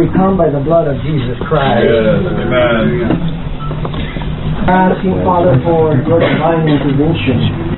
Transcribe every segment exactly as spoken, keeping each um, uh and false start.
we come by the blood of Jesus Christ. Yes. Amen. Asking, Father, for your divine intervention.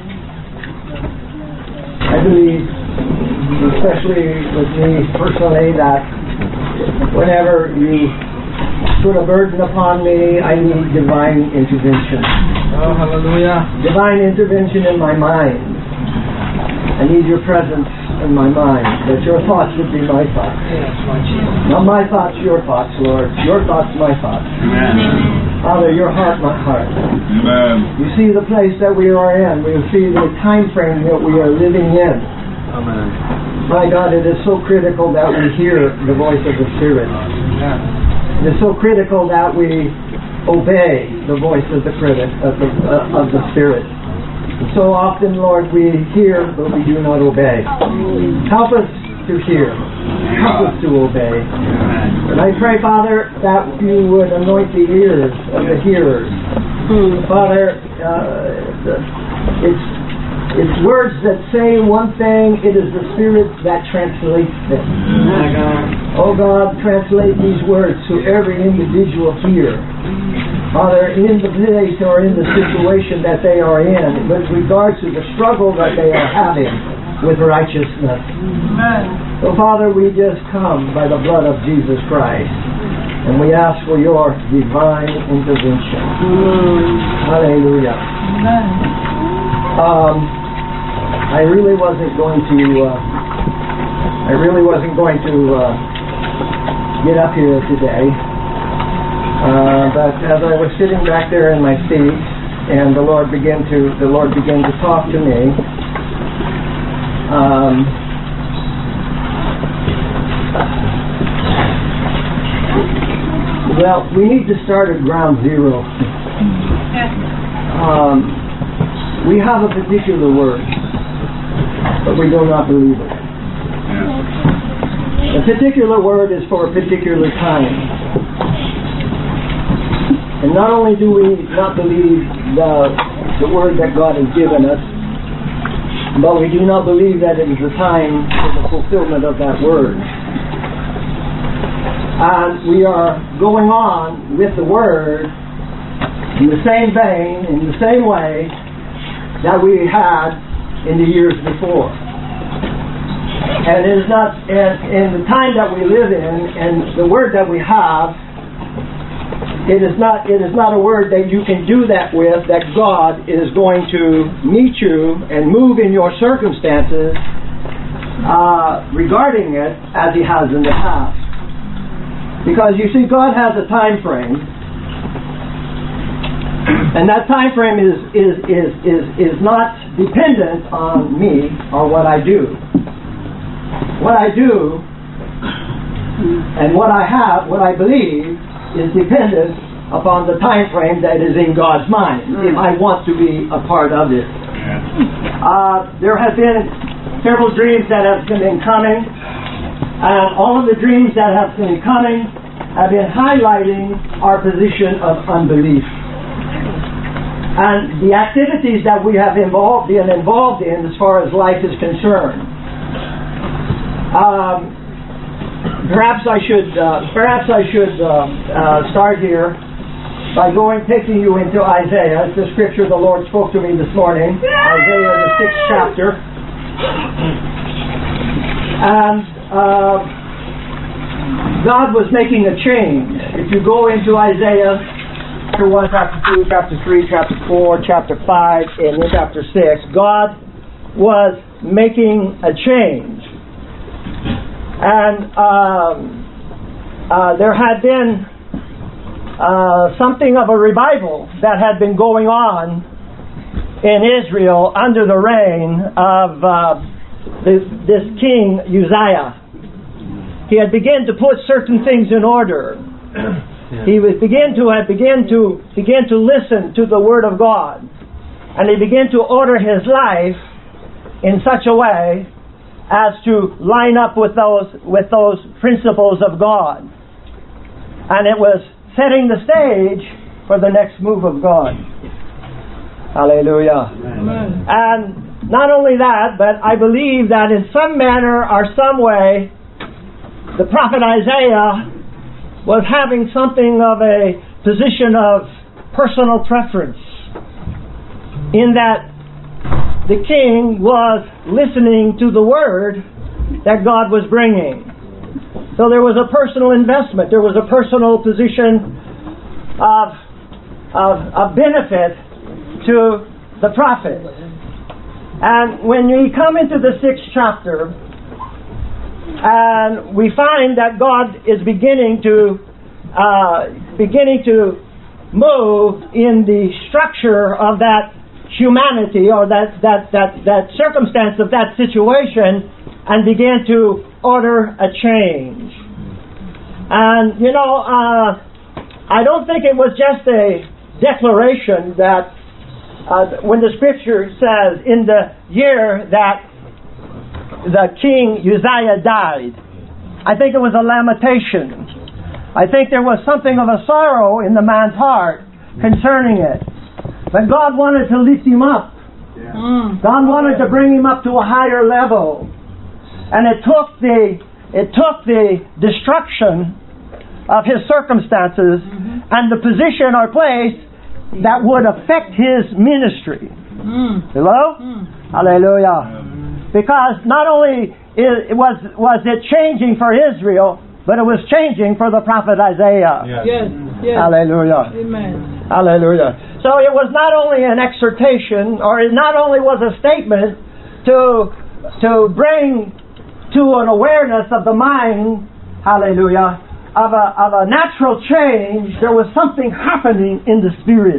I believe, especially with me personally, that whenever you put a burden upon me, I need divine intervention. Oh, hallelujah. Divine intervention in my mind. I need your presence in my mind, that your thoughts would be my thoughts. Yes, my Jesus. Not my thoughts, your thoughts, Lord. Your thoughts, my thoughts. Amen. Father, your heart, my heart. Amen. You see the place that we are in. We see the time frame that we are living in. Amen. My God, it is so critical that we hear the voice of the Spirit. Yeah. It is so critical that we obey the voice of the critic, of the, uh, of the Spirit. And so often, Lord, we hear, but we do not obey. Help us to hear. Help us to obey. And I pray, Father, that you would anoint the ears of the hearers. Father, uh, it's it's words that say one thing. It is the Spirit that translates them. Oh God, translate these words to every individual here. Father, in the place or in the situation that they are in, with regards to the struggle that they are having with righteousness. Amen. So, Father, we just come by the blood of Jesus Christ, and we ask for your divine intervention. Mm. Hallelujah. Amen. Um, I really wasn't going to. Uh, I really wasn't going to uh, get up here today. Uh, but as I was sitting back there in my seat, and the Lord began to the Lord began to talk to me. Um, well, we need to start at ground zero. Um, we have a particular word, but we do not believe it. A particular word is for a particular time. And not only do we not believe the, the word that God has given us, but we do not believe that it is the time for the fulfillment of that word. And we are going on with the word in the same vein, in the same way that we had in the years before. And it is not, and in the time that we live in, and the word that we have, It is not it is not a word that you can do that with, that God is going to meet you and move in your circumstances uh, regarding it as He has in the past. Because you see, God has a time frame, and that time frame is, is, is, is, is not dependent on me or what I do. What I do and what I have, what I believe, is dependent upon the time frame that is in God's mind, mm. if I want to be a part of it. Uh, there have been several dreams that have been coming, and all of the dreams that have been coming have been highlighting our position of unbelief. And the activities that we have involved, been involved in as far as life is concerned. Um, Perhaps I should uh, perhaps I should uh, uh, start here by going taking you into Isaiah. It's the scripture the Lord spoke to me this morning. Isaiah, the sixth chapter, and uh, God was making a change. If you go into Isaiah, chapter one, chapter two, chapter three, chapter four, chapter five, and in chapter six, God was making a change. And um, uh, there had been uh, something of a revival that had been going on in Israel under the reign of uh, this, this king Uzziah. He had begun to put certain things in order. He was begin to have began to begin to listen to the word of God, and he began to order his life in such a way as to line up with those with those principles of God. And it was setting the stage for the next move of God. Hallelujah. Amen. And not only that, but I believe that in some manner or some way, the prophet Isaiah was having something of a position of personal preference, in that the king was listening to the word that God was bringing. So there was a personal investment. There was a personal position of, of, of benefit to the prophet. And when we come into the sixth chapter, and we find that God is beginning to uh, beginning to move in the structure of that humanity, or that, that, that, that circumstance of that situation, and begin to order a change. And, you know, uh, I don't think it was just a declaration that uh, when the scripture says, in the year that the king Uzziah died, I think it was a lamentation. I think there was something of a sorrow in the man's heart concerning it. But God wanted to lift him up. Yeah. God wanted to bring him up to a higher level. And it took the it took the destruction of his circumstances mm-hmm. and the position or place that would affect his ministry. Mm. Hello? Mm. Hallelujah. Mm. Because not only it was was it changing for Israel, but it was changing for the prophet Isaiah. Yes. Yes. Yes. Hallelujah. Amen. Hallelujah. So it was not only an exhortation, or it not only was a statement to to bring to an awareness of the mind, hallelujah, of a, of a natural change. There was something happening in the spirit.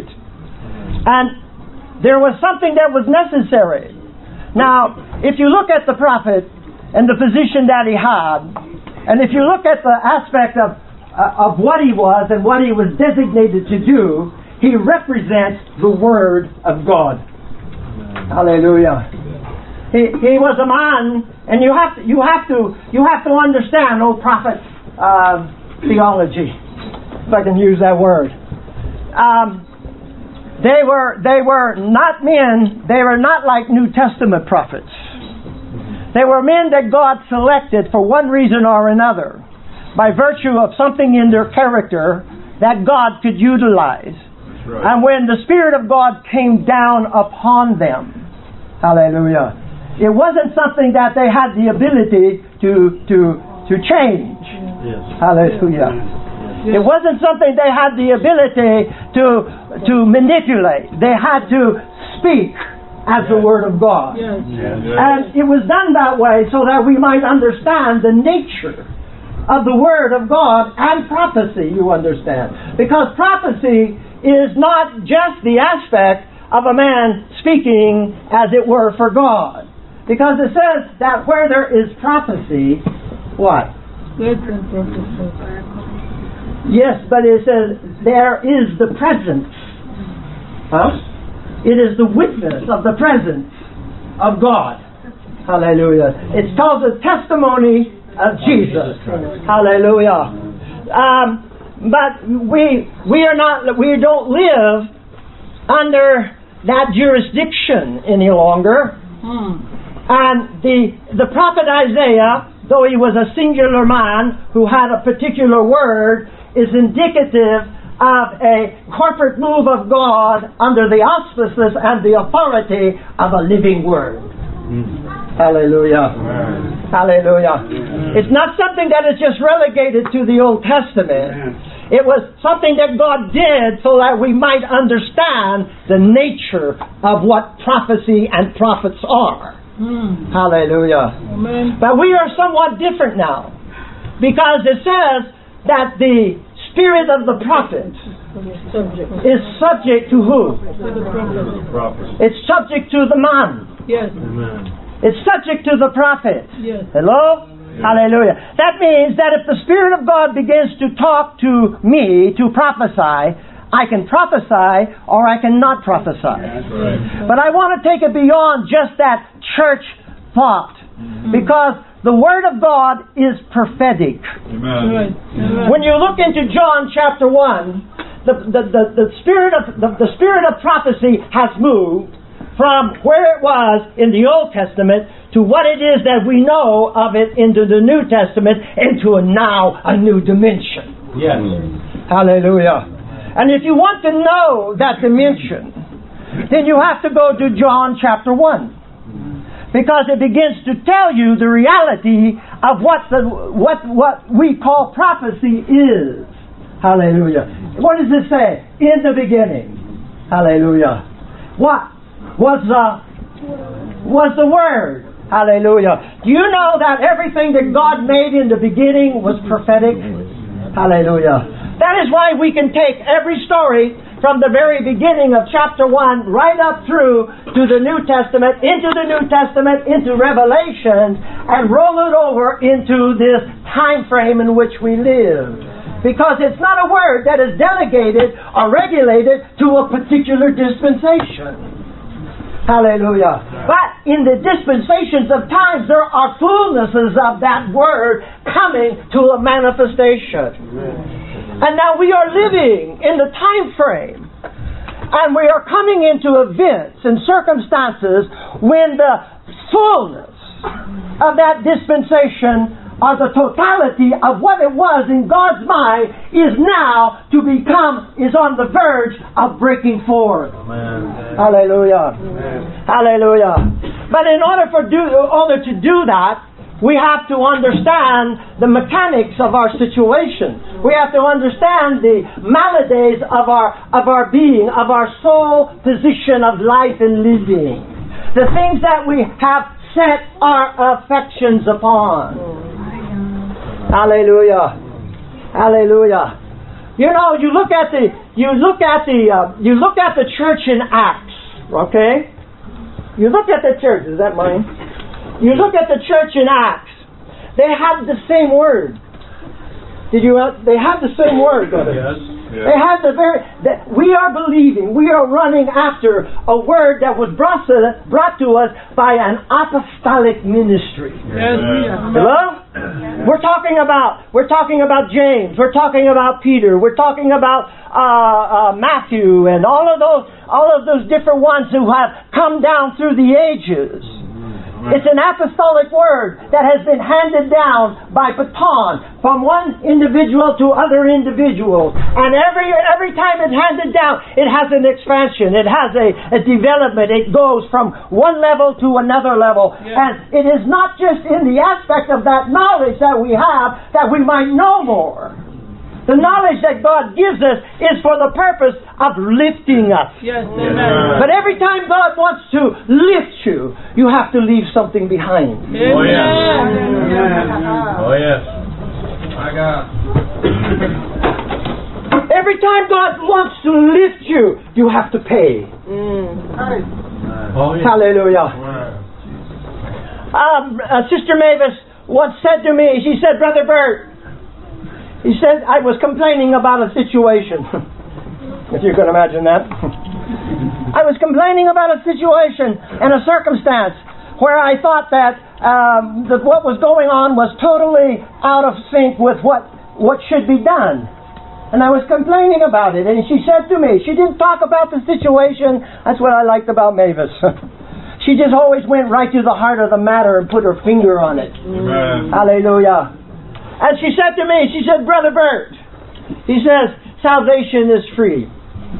And there was something that was necessary. Now, if you look at the prophet and the position that he had, and if you look at the aspect of, uh, of what he was and what he was designated to do, he represents the Word of God. Hallelujah. He, he was a man, and you have to, you have to, you have to understand old prophet uh, theology, if I can use that word. Um, they were they were not men. They were not like New Testament prophets. They were men that God selected for one reason or another, by virtue of something in their character that God could utilize. Right. And when the Spirit of God came down upon them, hallelujah, it wasn't something that they had the ability to to to change. Yes. Hallelujah. Yes. It wasn't something they had the ability to to manipulate. They had to speak as yes. the Word of God. Yes. Yes. And it was done that way so that we might understand the nature of the Word of God and prophecy, you understand. Because prophecy is not just the aspect of a man speaking, as it were, for God. Because it says that where there is prophecy, what? Yes, but it says there is the presence. Huh? It is the witness of the presence of God. Hallelujah. It's called the testimony of Jesus. Hallelujah. Um, but we we are not we don't live under that jurisdiction any longer. Hmm. And the the prophet Isaiah, though he was a singular man who had a particular word, is indicative of a corporate move of God under the auspices and the authority of a living word. Mm. Hallelujah. Amen. Hallelujah. Amen. It's not something that is just relegated to the Old Testament. Amen. It was something that God did so that we might understand the nature of what prophecy and prophets are. Mm. Hallelujah. Amen. But we are somewhat different now, because it says that the spirit of the prophet is subject to who? It's subject to the man. Yes. Amen. It's subject to the prophet. Yes. Hello? Yes. Hallelujah. That means that if the Spirit of God begins to talk to me, to prophesy, I can prophesy or I cannot prophesy. That's right. But I want to take it beyond just that church thought. Mm-hmm. Because the Word of God is prophetic. Amen. Amen. When you look into John chapter one, the, the, the, the, spirit of, the, the spirit of prophecy has moved from where it was in the Old Testament to what it is that we know of it into the New Testament, into a now a new dimension. Yes. Hallelujah. And if you want to know that dimension, then you have to go to John chapter one. Because it begins to tell you the reality of what the what what we call prophecy is. Hallelujah. What does it say? In the beginning. Hallelujah. What was the was the Word? Hallelujah. Do you know that everything that God made in the beginning was prophetic? Hallelujah. That is why we can take every story from the very beginning of chapter one right up through to the New Testament, into the New Testament, into Revelation, and roll it over into this time frame in which we live. Because it's not a word that is delegated or regulated to a particular dispensation. Hallelujah. But in the dispensations of times, there are fullnesses of that word coming to a manifestation. And now we are living in the time frame, and we are coming into events and circumstances when the fullness of that dispensation, or the totality of what it was in God's mind, is now to become, is on the verge of breaking forth. Amen. Hallelujah. Amen. Hallelujah. But in order for do, in order to do that, we have to understand the mechanics of our situation. We have to understand the maladies of our of our being, of our soul position of life and living. The things that we have set our affections upon. Hallelujah. Hallelujah. You know, you look at the you look at the uh, you look at the church in Acts, okay? You look at the church, is that mine? You look at the church in Acts. They have the same word. Did you? Uh, they have the same word, brother. Yes. Yes. They have the very. That we are believing. We are running after a word that was brought to, brought to us by an apostolic ministry. Yes. Hello? We're talking about. We're talking about James. We're talking about Peter. We're talking about uh, uh, Matthew and all of those. All of those different ones who have come down through the ages. It's an apostolic word that has been handed down by baton from one individual to other individuals. And every every time it's handed down, it has an expansion. It has a, a development. It goes from one level to another level. Yeah. And it is not just in the aspect of that knowledge that we have that we might know more. The knowledge that God gives us is for the purpose of lifting us. Yes, amen. But every time God wants to lift you, you have to leave something behind. Amen. Oh yes. Oh yes. My God. Every time God wants to lift you, you have to pay. Mm. Oh yes. Hallelujah. Um, uh, Sister Mavis once said to me, she said, Brother Bert, he said, I was complaining about a situation. If you can imagine that. I was complaining about a situation and a circumstance where I thought that, um, that what was going on was totally out of sync with what, what should be done. And I was complaining about it. And she said to me, she didn't talk about the situation. That's what I liked about Mavis. She just always went right to the heart of the matter and put her finger on it. Amen. Hallelujah. And she said to me, she said, Brother Bert, he says, salvation is free.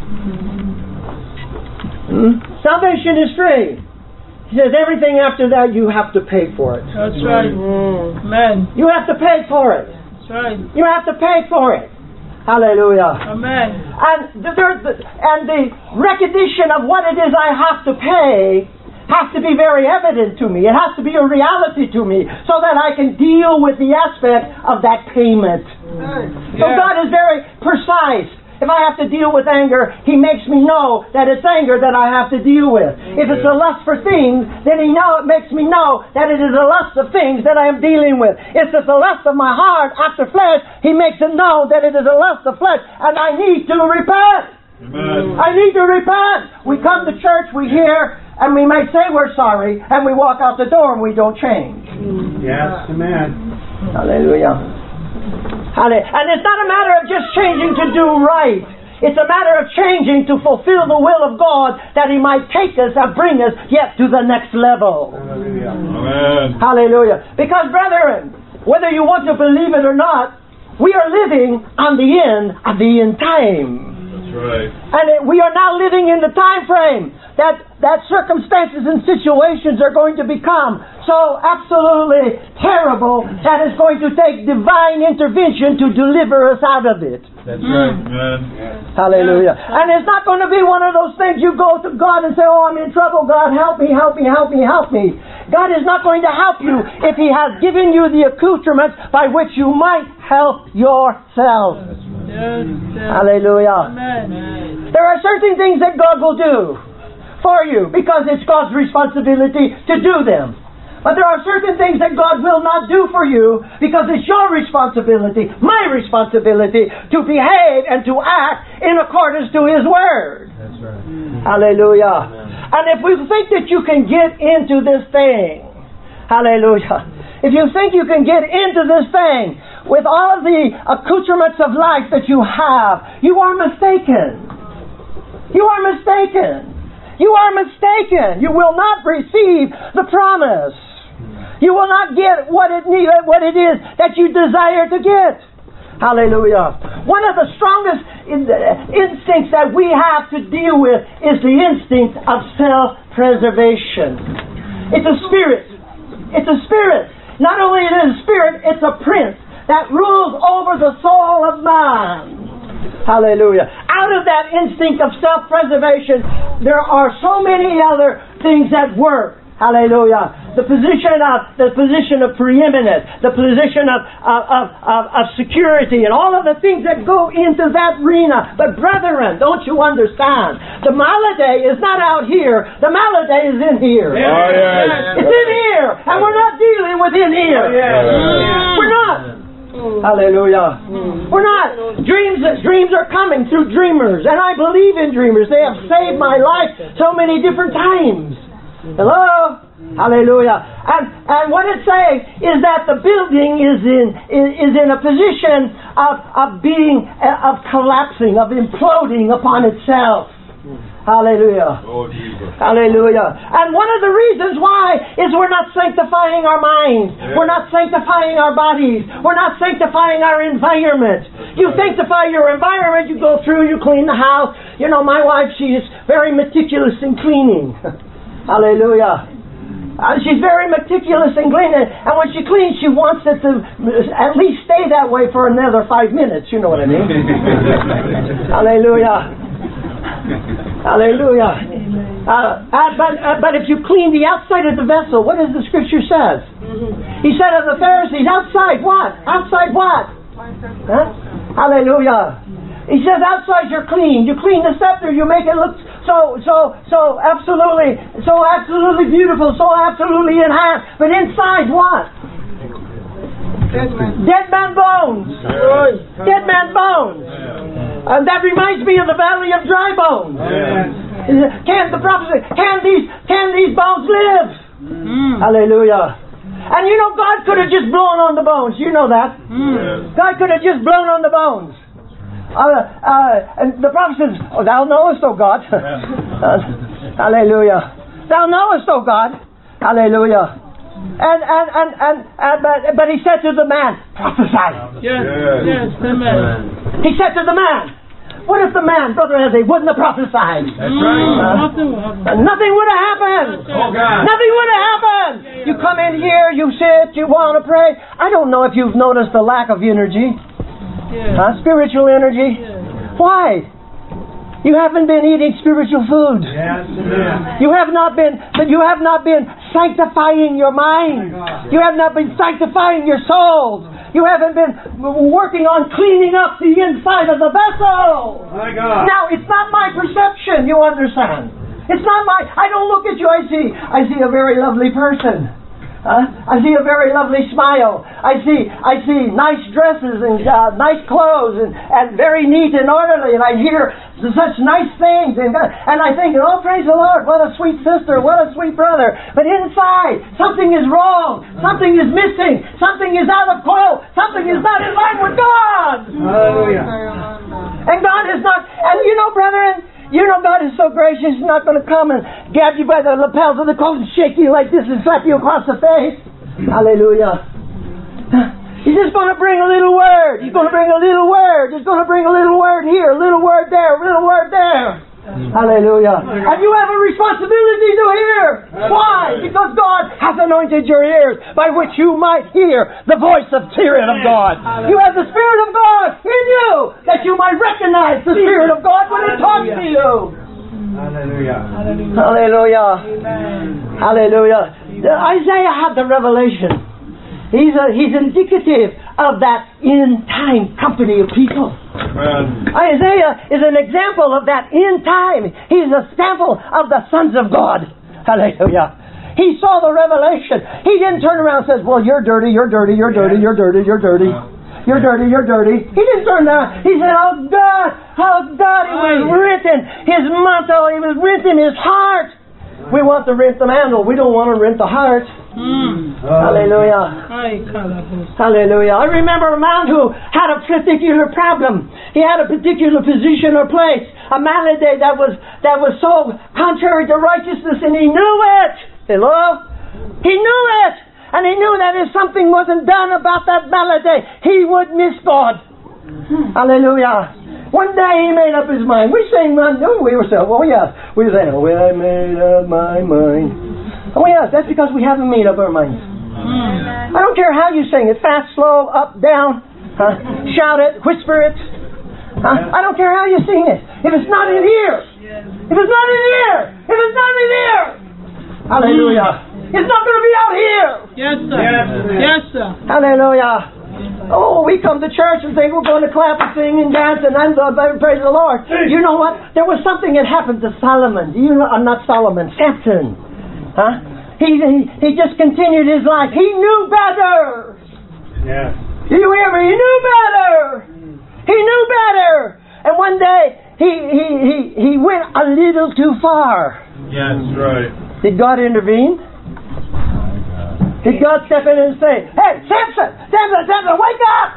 Hmm? Salvation is free. He says, everything after that you have to pay for it. That's right. Mm. Amen. You have to pay for it. That's right. You have to pay for it. Hallelujah. Amen. And the, the, and the recognition of what it is I have to pay has to be very evident to me. It has to be a reality to me so that I can deal with the aspect of that payment. Mm. So yeah. God is very precise. If I have to deal with anger, He makes me know that it's anger that I have to deal with. Mm. If it's a lust for things, then He know it makes me know that it is a lust of things that I am dealing with. If it's a lust of my heart after flesh, He makes it know that it is a lust of flesh and I need to repent. Amen. I need to repent. We come to church, we hear, and we may say we're sorry, and we walk out the door and we don't change. Yes, amen. Hallelujah. Hallelujah. And it's not a matter of just changing to do right. It's a matter of changing to fulfill the will of God that He might take us and bring us yet to the next level. Hallelujah. Amen. Hallelujah. Because, brethren, whether you want to believe it or not, we are living on the end of the end time. That's right. And it, we are now living in the time frame that, that circumstances and situations are going to become so absolutely terrible that it's going to take divine intervention to deliver us out of it. That's right. Amen. Hallelujah. And it's not going to be one of those things you go to God and say, oh, I'm in trouble. God, help me, help me, help me, help me. God is not going to help you if He has given you the accoutrements by which you might help yourself. Yes, yes. Hallelujah. Amen. There are certain things that God will do for you because it's God's responsibility to do them. But there are certain things that God will not do for you because it's your responsibility, my responsibility, to behave and to act in accordance to His Word. That's right. Hallelujah. Amen. And if we think that you can get into this thing, hallelujah, if you think you can get into this thing with all of the accoutrements of life that you have, you are mistaken. You are mistaken. You are mistaken. You will not receive the promise. You will not get what it need, what it is that you desire to get. Hallelujah. One of the strongest in the instincts that we have to deal with is the instinct of self-preservation. It's a spirit. It's a spirit. Not only is it a spirit, it's a prince that rules over the soul of man. Hallelujah. Out of that instinct of self-preservation, there are so many other things that work. Hallelujah. The position of the position of preeminence, the position of, of, of, of, of security, and all of the things that go into that arena. But brethren, don't you understand? The Maladay is not out here. The Maladay is in here. Oh, yes. It's in here. And we're not dealing with in here. Oh, yes. We're not. Hallelujah. We're not. Dreams dreams are coming through dreamers. And I believe in dreamers. They have saved my life so many different times. Hello? Hallelujah. And and what it says is that the building is in is, is in a position of, of being of collapsing, of imploding upon itself. Hallelujah. Oh, Jesus. Hallelujah. And one of the reasons why is we're not sanctifying our minds. Yeah. We're not sanctifying our bodies. We're not sanctifying our environment. You sanctify your environment, you go through, you clean the house. You know, my wife, she is very meticulous in cleaning. Hallelujah. Uh, she's very meticulous in cleaning. And when she cleans, she wants it to at least stay that way for another five minutes. You know what I mean? Hallelujah. Hallelujah. Uh, uh, but, uh, but if you clean the outside of the vessel, what does the Scripture says? He said of the Pharisees, outside what? Outside what? Huh? Hallelujah. He says outside you're clean. You clean the scepter, you make it look so so so absolutely so absolutely beautiful, so absolutely enhanced. But inside what? Dead man, Dead man bones. Yeah. Dead man bones. Yeah. And that reminds me of the valley of dry bones. Yeah. Can the prophecy can these can these bones live? Mm. Hallelujah. And you know God could have just blown on the bones. You know that. Mm. God could have just blown on the bones. Uh, uh, and the prophet says, oh, thou knowest, O God. uh, hallelujah. Thou knowest, O God. Hallelujah. And, and, and, and, and but, but he said to the man, prophesy. Yes, Yes. yes, amen. He said to the man, what if the man, Brother Ezzy, wouldn't have prophesied? That's right. Uh, Nothing will happen. Uh, nothing would have happened. Oh, God. Nothing would have happened. You come in here, you sit, you want to pray. I don't know if you've noticed the lack of energy. Yes. Huh? Spiritual energy. Yes. Why? You haven't been eating spiritual food. Yes. You have not been, but you have not been sanctifying your mind. You have not been sanctifying your souls. You haven't been working on cleaning up the inside of the vessel. My God. Now, it's not my perception, you understand. It's not my, I don't look at you, I see, I see a very lovely person. Huh? I see a very lovely smile. I see I see nice dresses and uh, nice clothes and, and very neat and orderly. And I hear such nice things. And, and I think, oh, praise the Lord, what a sweet sister, what a sweet brother. But inside, something is wrong. Something is missing. Something is out of coil. Something is not in line with God. Hallelujah. And God is not, and you know, brethren, you know God is so gracious, He's not going to come and grab you by the lapels of the coat and shake you like this and slap you across the face. Hallelujah. He's just going to bring a little word. He's going to bring a little word. He's going to bring a little word here, a little word there, a little word there. Mm. Hallelujah. And you have a responsibility to hear. Why? Because God has anointed your ears by which you might hear the voice of Spirit of God. You have the Spirit of God in you that you might recognize the Spirit of God when it talks to you. Hallelujah. Hallelujah. Hallelujah. Isaiah had the revelation. He's a, he's indicative of that end-time company of people. Amen. Isaiah is an example of that end time. He's a sample of the sons of God. Hallelujah. He saw the revelation. He didn't turn around and says, well, you're dirty, you're dirty, you're dirty, you're dirty, you're dirty. You're dirty, you're dirty. He didn't turn around. He said, oh God, oh God, it was written. His mantle, it was written in his heart. We want to rent the mantle. We don't want to rent the heart. Mm. Hallelujah. Hallelujah. I remember a man who had a particular problem. He had a particular position or place, a malady that was that was so contrary to righteousness, and he knew it. Hello? He knew it. And he knew that if something wasn't done about that malady, he would miss God. Mm. Hallelujah. One day he made up his mind. We sang, no, we were saying, oh yes. We were saying, well, I made up my mind. Oh yes, that's because we haven't made up our minds. Mm. I don't care how you sing it, fast, slow, up, down, huh? Shout it, whisper it. Huh? I don't care how you sing it. If it's not in here, if it's not in here, if it's not in here, hallelujah. Mm. It's not going to be out here. Yes, sir. Yes, sir. Yes, sir. Hallelujah. Oh, we come to church and think we're going to clap and sing and dance and I'm the, praise the Lord. You know what? There was something that happened to Solomon. You know, uh, not Solomon, Samson. Huh? He, he he just continued his life. He knew better. Yeah. Do you hear me? He knew better. He knew better. And one day he he he he went a little too far. Yes, right. Did God intervene? Did God step in and say, hey, Samson, Samson, Samson, wake up!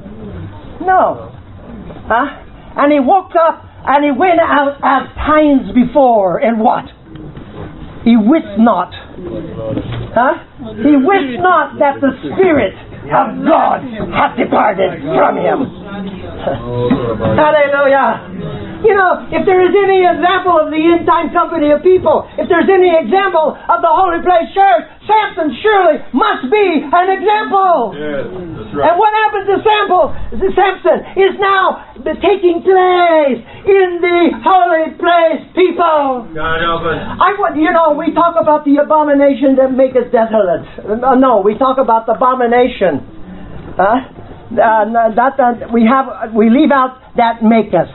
No. Huh? And he woke up and he went out as times before. And what? He wist not. Huh? He wist not that the Spirit of God had departed from him. Hallelujah. You know, if there is any example of the end-time company of people, if there's any example of the Holy Place Church, Samson surely must be an example. Yes, that's right. And what happened to Sample, Samson is now the taking place in the Holy Place people. God help us. I want, you know, we talk about the abomination that maketh desolate. Uh, no, we talk about the abomination. Huh? Uh, that, that we have, we leave out that maketh.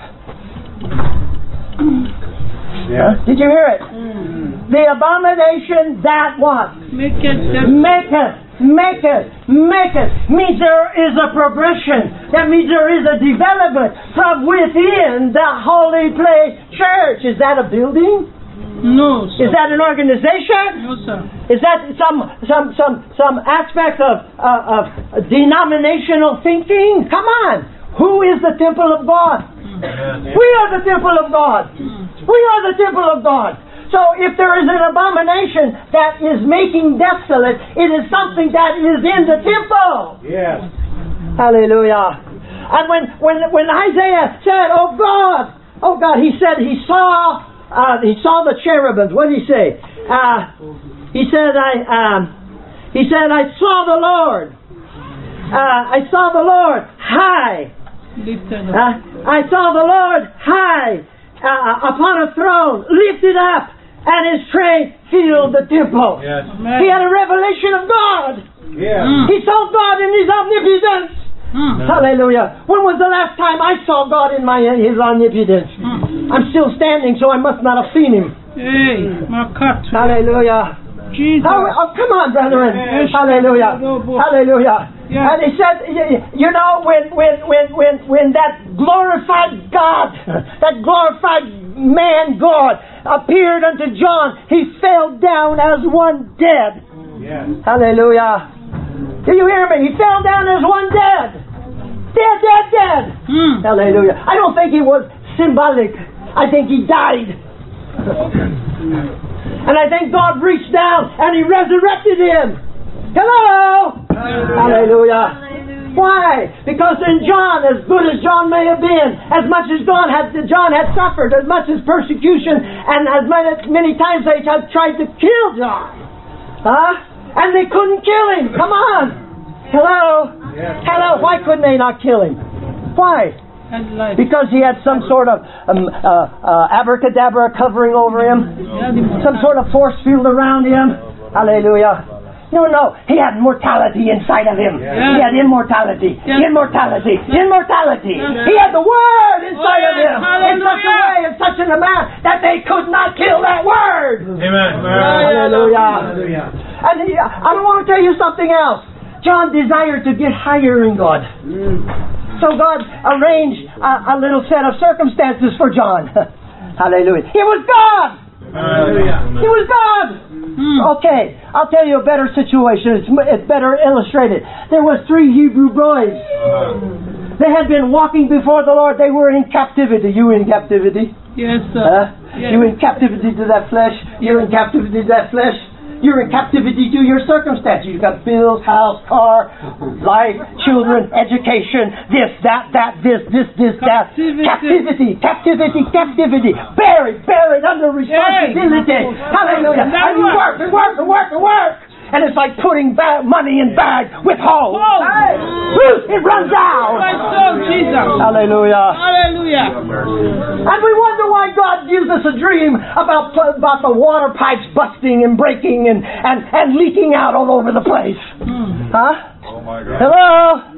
Yeah. Huh? Did you hear it? Mm. The abomination that what? Maketh. Maketh. Maketh. Maketh. Means there is a progression. That means there is a development from within the Holy Place Church. Is that a building? No, sir. Is that an organization? No, sir. Is that some some some some aspect of uh, of denominational thinking? Come on. Who is the temple of God? Yeah. We are the temple of God. We are the temple of God. So if there is an abomination that is making desolate, it is something that is in the temple. Yes. Hallelujah. And when when when Isaiah said, "Oh God, oh God," he said he saw uh, he saw the cherubims. What did he say? Uh, he said, "I um, he said I saw the Lord. Uh, I saw the Lord high." Uh, I saw the Lord high uh, upon a throne, lifted up, and his train filled the temple. Yes. He had a revelation of God. Yeah. Mm. He saw God in his omnipotence. Mm. Hallelujah. When was the last time I saw God in my his omnipotence? Mm. I'm still standing, so I must not have seen him. Hey, my cut. Hallelujah. Jesus. Oh, oh, come on, brethren. Yes. Hallelujah. Hallelujah. Yes. And he said, you know, when when when when when that glorified God, that glorified man God appeared unto John, he fell down as one dead. Yes. Hallelujah. Do you hear me? He fell down as one dead. Dead, dead, dead. Mm. Hallelujah. I don't think he was symbolic. I think he died. And I think God reached down and he resurrected him. Hello. Hallelujah. Hallelujah. Why? Because in John, as good as John may have been, as much as John had, John had suffered, as much as persecution, and as many, many times they had tried to kill John. Huh? And they couldn't kill him. Come on. Hello? Hello? Why couldn't they not kill him? Why? Because he had some sort of um, uh, uh, abracadabra covering over him. Some sort of force field around him. Hallelujah. No, no. He had mortality inside of him. He had immortality. Immortality. Immortality. He had the Word inside of him. In such a way, in such an amount, that they could not kill that Word. Amen. Hallelujah. And he, I want to tell you something else. John desired to get higher in God. So God arranged a, a little set of circumstances for John. Hallelujah. It was God. Hallelujah. It was God. Mm. Okay, I'll tell you a better situation. It's, it's better illustrated. There was three Hebrew boys. They had been walking before the Lord. They were in captivity. You in captivity? Yes, sir. Huh? Yes. You in captivity to that flesh? You're in captivity to that flesh? You're in captivity to your circumstances. You've got bills, house, car, life, children, education, this, that, that, this, this, this, that. Captivity, captivity, captivity. Buried, buried under responsibility. Hallelujah. And you work and work and work and work. And it's like putting ba- money in bag with holes. Hey. It runs out. Jesus. Hallelujah. Hallelujah. And we wonder why God gives us a dream about, about the water pipes busting and breaking and, and, and leaking out all over the place. Hmm. Huh? Oh my God. Hello?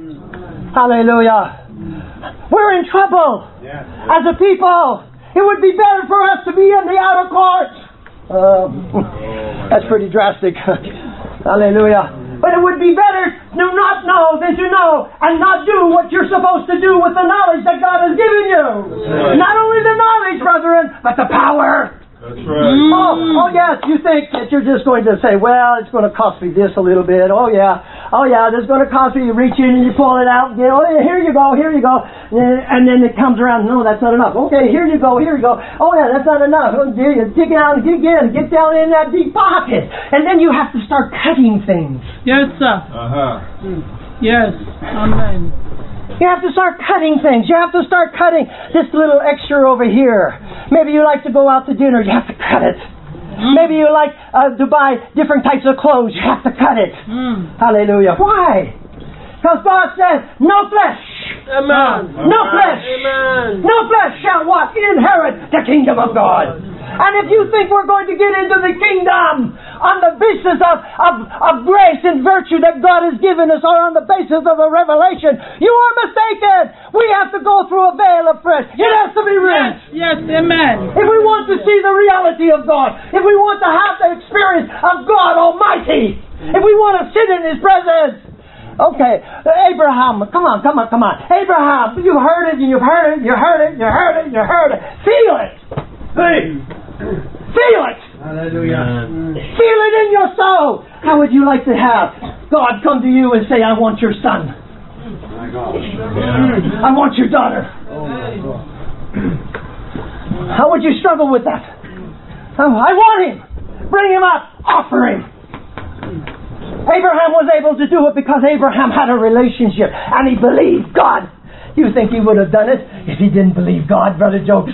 Hallelujah. We're in trouble. Yeah. As a people. It would be better for us to be in the outer court. Uh, oh that's pretty drastic. Hallelujah. But it would be better to not know than to know and not do what you're supposed to do with the knowledge that God has given you. Right. Not only the knowledge, brethren, but the power. That's right. Oh, oh yes, you think that you're just going to say, well, it's going to cost me this a little bit. Oh yeah, oh yeah, this is going to cost me. You reach in and you pull it out. And you know, oh, here you go, here you go. And then it comes around, no, that's not enough. Okay, here you go, here you go. Oh yeah, that's not enough. Oh, you dig out, dig in, get down in that deep pocket. And then you have to start cutting things. Yes, sir. Uh-huh. Yes. Amen. You have to start cutting things. You have to start cutting this little extra over here. Maybe you like to go out to dinner. You have to cut it. Mm. Maybe you like uh, to buy different types of clothes. You have to cut it. Mm. Hallelujah. Why? Because God says, no flesh. Amen. No flesh. Amen. No flesh shall what? Inherit the kingdom of God. And if you think we're going to get into the kingdom on the basis of, of, of grace and virtue that God has given us, or on the basis of a revelation, you are mistaken. We have to go through a veil of flesh. It has to be rent. Yes, yes, amen. If we want to see the reality of God, if we want to have the experience of God Almighty, if we want to sit in His presence. Okay, Abraham, come on, come on, come on. Abraham, you've heard it, and you've heard it, you heard it, you heard it, you heard it. Feel it. Hey. Feel it. Hallelujah. Feel it in your soul. How would you like to have God come to you and say, I want your son. My God. Yeah. I want your daughter. Oh, how would you struggle with that? I want him. Bring him up. Offer him. Abraham was able to do it because Abraham had a relationship and he believed God. You think he would have done it if he didn't believe God, Brother Jokes?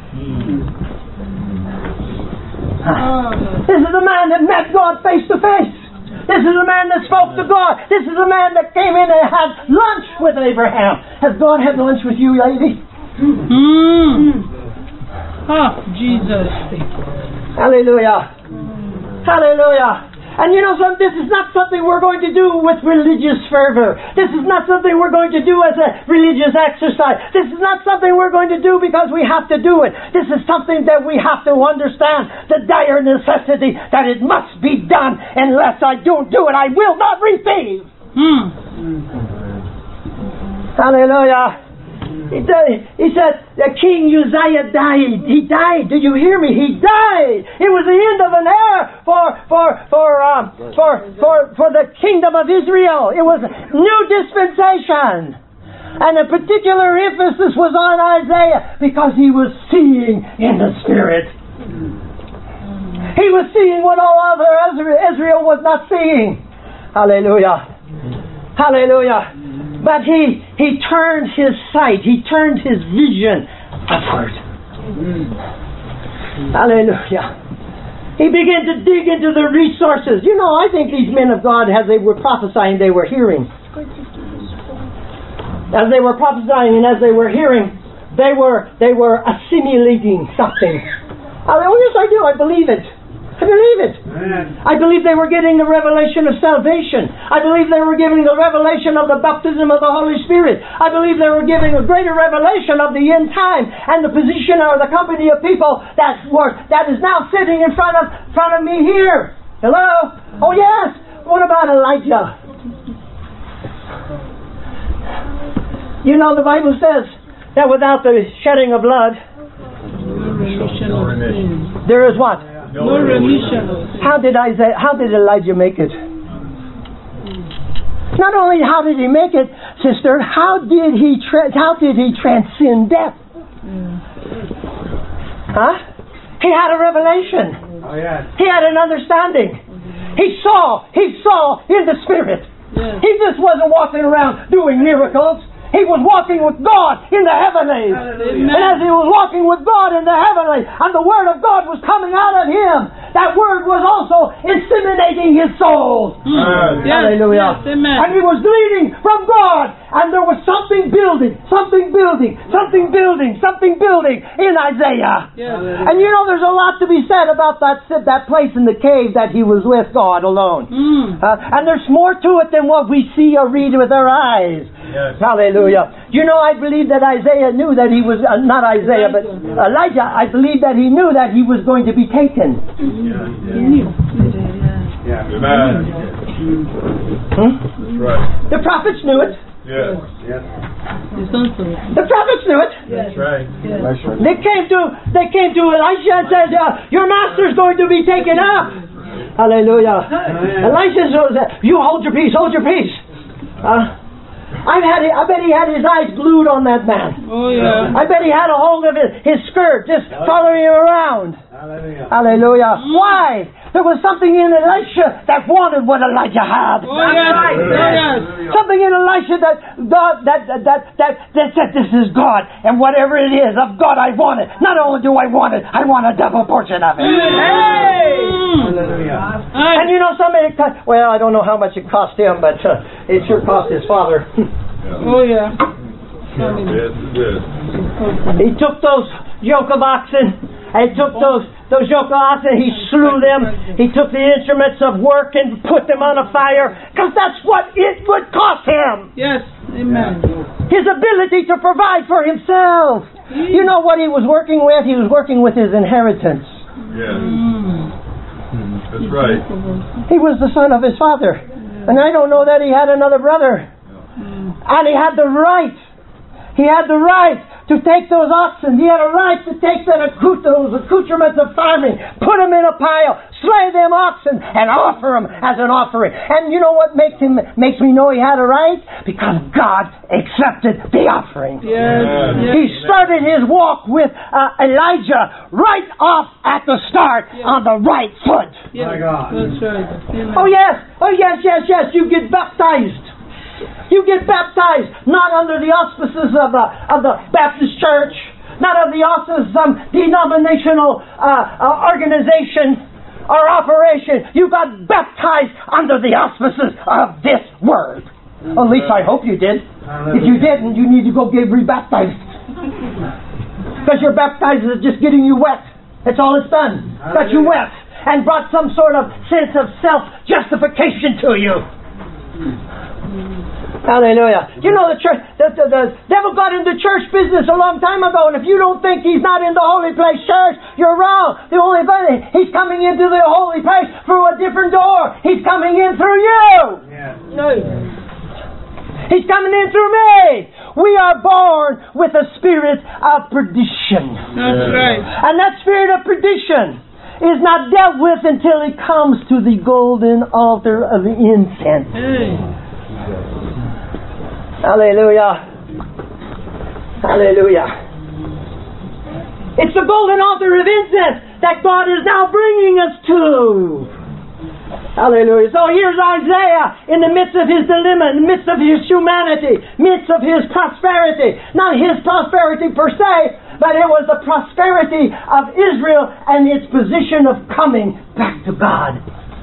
This is a man that met God face to face. This is a man that spoke to God. This is a man that came in and had lunch with Abraham. Has God had lunch with you, lady? Mm. Oh, Jesus. Hallelujah. Hallelujah. And you know something, this is not something we're going to do with religious fervor. This is not something we're going to do as a religious exercise. This is not something we're going to do because we have to do it. This is something that we have to understand, the dire necessity that it must be done. Unless I don't do it, I will not receive. Hmm. Hallelujah. He, he said, King Uzziah died. He died. Do you hear me? He died. It was the end of an era for for for um, for for for the kingdom of Israel. It was a new dispensation, and a particular emphasis was on Isaiah because he was seeing in the Spirit. He was seeing what all other Israel was not seeing. Hallelujah. Hallelujah. But he, he turned his sight, he turned his vision upward. Hallelujah. He began to dig into the resources. You know, I think these men of God, as they were prophesying, they were hearing. As they were prophesying and as they were hearing, they were they were assimilating something. I mean, oh yes, I do. I believe it. I believe it. I believe they were getting the revelation of salvation. I believe they were giving the revelation of the baptism of the Holy Spirit. I believe they were giving a greater revelation of the end time and the position or the company of people that were that is now sitting in front of front of me here. Hello? Oh yes. What about Elijah? You know, the Bible says that without the shedding of blood, No remission. there is what? No No remission. remission. How did Isaiah, how did Elijah make it? Not only how did he make it, sister, how did he tra- how did he transcend death? Huh? He had a revelation. Oh, yes. He had an understanding. He saw, he saw in the Spirit. Yes. He just wasn't walking around doing miracles. He was walking with God in the heavenlies. Amen. And as he was walking with God in the heavenlies, and the Word of God was coming out of him, that Word was also inseminating his soul. Mm. Yes, Hallelujah. yes, amen. And he was leading from God, and there was something building, something building, something building, something building in Isaiah. Yes. And you know, there's a lot to be said about that that place in the cave that he was with God alone. Mm. Uh, and there's more to it than what we see or read with our eyes. Yes. Hallelujah. You know, I believe that Isaiah knew that he was, uh, not Isaiah, but Elijah, I believe that he knew that he was going to be taken. Yeah. Amen. Hmm? That's right. The prophets knew it. Yes. Yes. The prophets knew it. That's right. They came to they came to Elisha and said, uh, your master's going to be taken up. Hallelujah. Elisha said, you hold your peace, hold your peace. Uh, I've had, I bet he had his eyes glued on that man. Oh, yeah. I bet he had a hold of his, his skirt, just following him around. Hallelujah. Hallelujah. Why? There was something in Elisha that wanted what Elijah had. Oh, yes. Oh, yes. Something in Elisha that God that that, that that that said, this is God, and whatever it is of God I want it. Not only do I want it, I want a double portion of it. Hey! Hallelujah. And you know, somebody, well, I don't know how much it cost him, but uh, it sure cost his father. Oh, yeah. Yes, it is. He took those yoke of oxen, and he took those those yoke of oxen, he slew them. He took the instruments of work and put them on a fire, because that's what it would cost him. Yes, amen. His ability to provide for himself. You know what he was working with? He was working with his inheritance. Yes. Mm. That's right. He was the son of his father. And I don't know that he had another brother. And he had the right. He had the right to take those oxen. He had a right to take that accout- those accoutrements of farming, put them in a pile, slay them oxen, and offer them as an offering. And you know what makes him makes me know he had a right? Because God accepted the offering. Yes. yes. He started his walk with uh, Elijah right off at the start Yes. on the right foot. Yes. My God. That's right. Amen. Oh yes, oh yes, yes, yes. You get baptized. You get baptized not under the auspices of the of the Baptist Church, not of the auspices of some denominational uh, uh, organization or operation. You got baptized under the auspices of this Word. At least I hope you did. If you didn't, you need to go get rebaptized. Because your baptized is just getting you wet. That's all it's done. Got you wet and brought some sort of sense of self-justification to you. Hallelujah. You know, the church, the, the, the devil got into church business a long time ago, and if you don't think he's not in the holy place church, you're wrong. The only thing, he's coming into the holy place through a different door. He's coming in through you. Yes. No. He's coming in through me. We are born with a spirit of perdition. That's right. And that spirit of perdition is not dealt with until it comes to the golden altar of the incense. Hey. Hallelujah. Hallelujah. It's the golden altar of incense that God is now bringing us to. Hallelujah. So here's Isaiah in the midst of his dilemma, in the midst of his humanity, midst of his prosperity. Not his prosperity per se, but it was the prosperity of Israel and its position of coming back to God.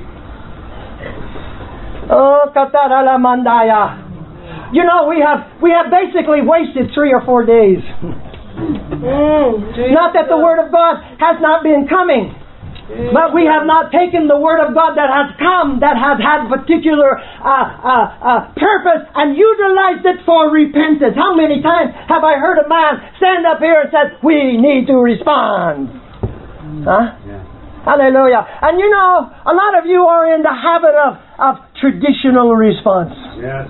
Oh, Katarala Mandaya. You know, we have we have basically wasted three or four days. Mm, not that the Word of God has not been coming, but we have not taken the Word of God that has come, that has had particular uh, uh, uh, purpose, and utilized it for repentance. How many times have I heard a man stand up here and said, we need to respond? Huh? Yeah. Hallelujah. And you know, a lot of you are in the habit of, of traditional response. Yes.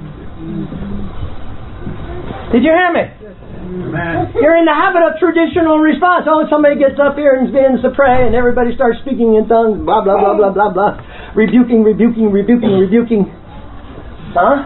Did you hear me? Amen. You're in the habit of traditional response. Oh, somebody gets up here and begins to pray, and everybody starts speaking in tongues, blah, blah, blah, blah, blah, blah. Rebuking, rebuking, rebuking, rebuking. Huh?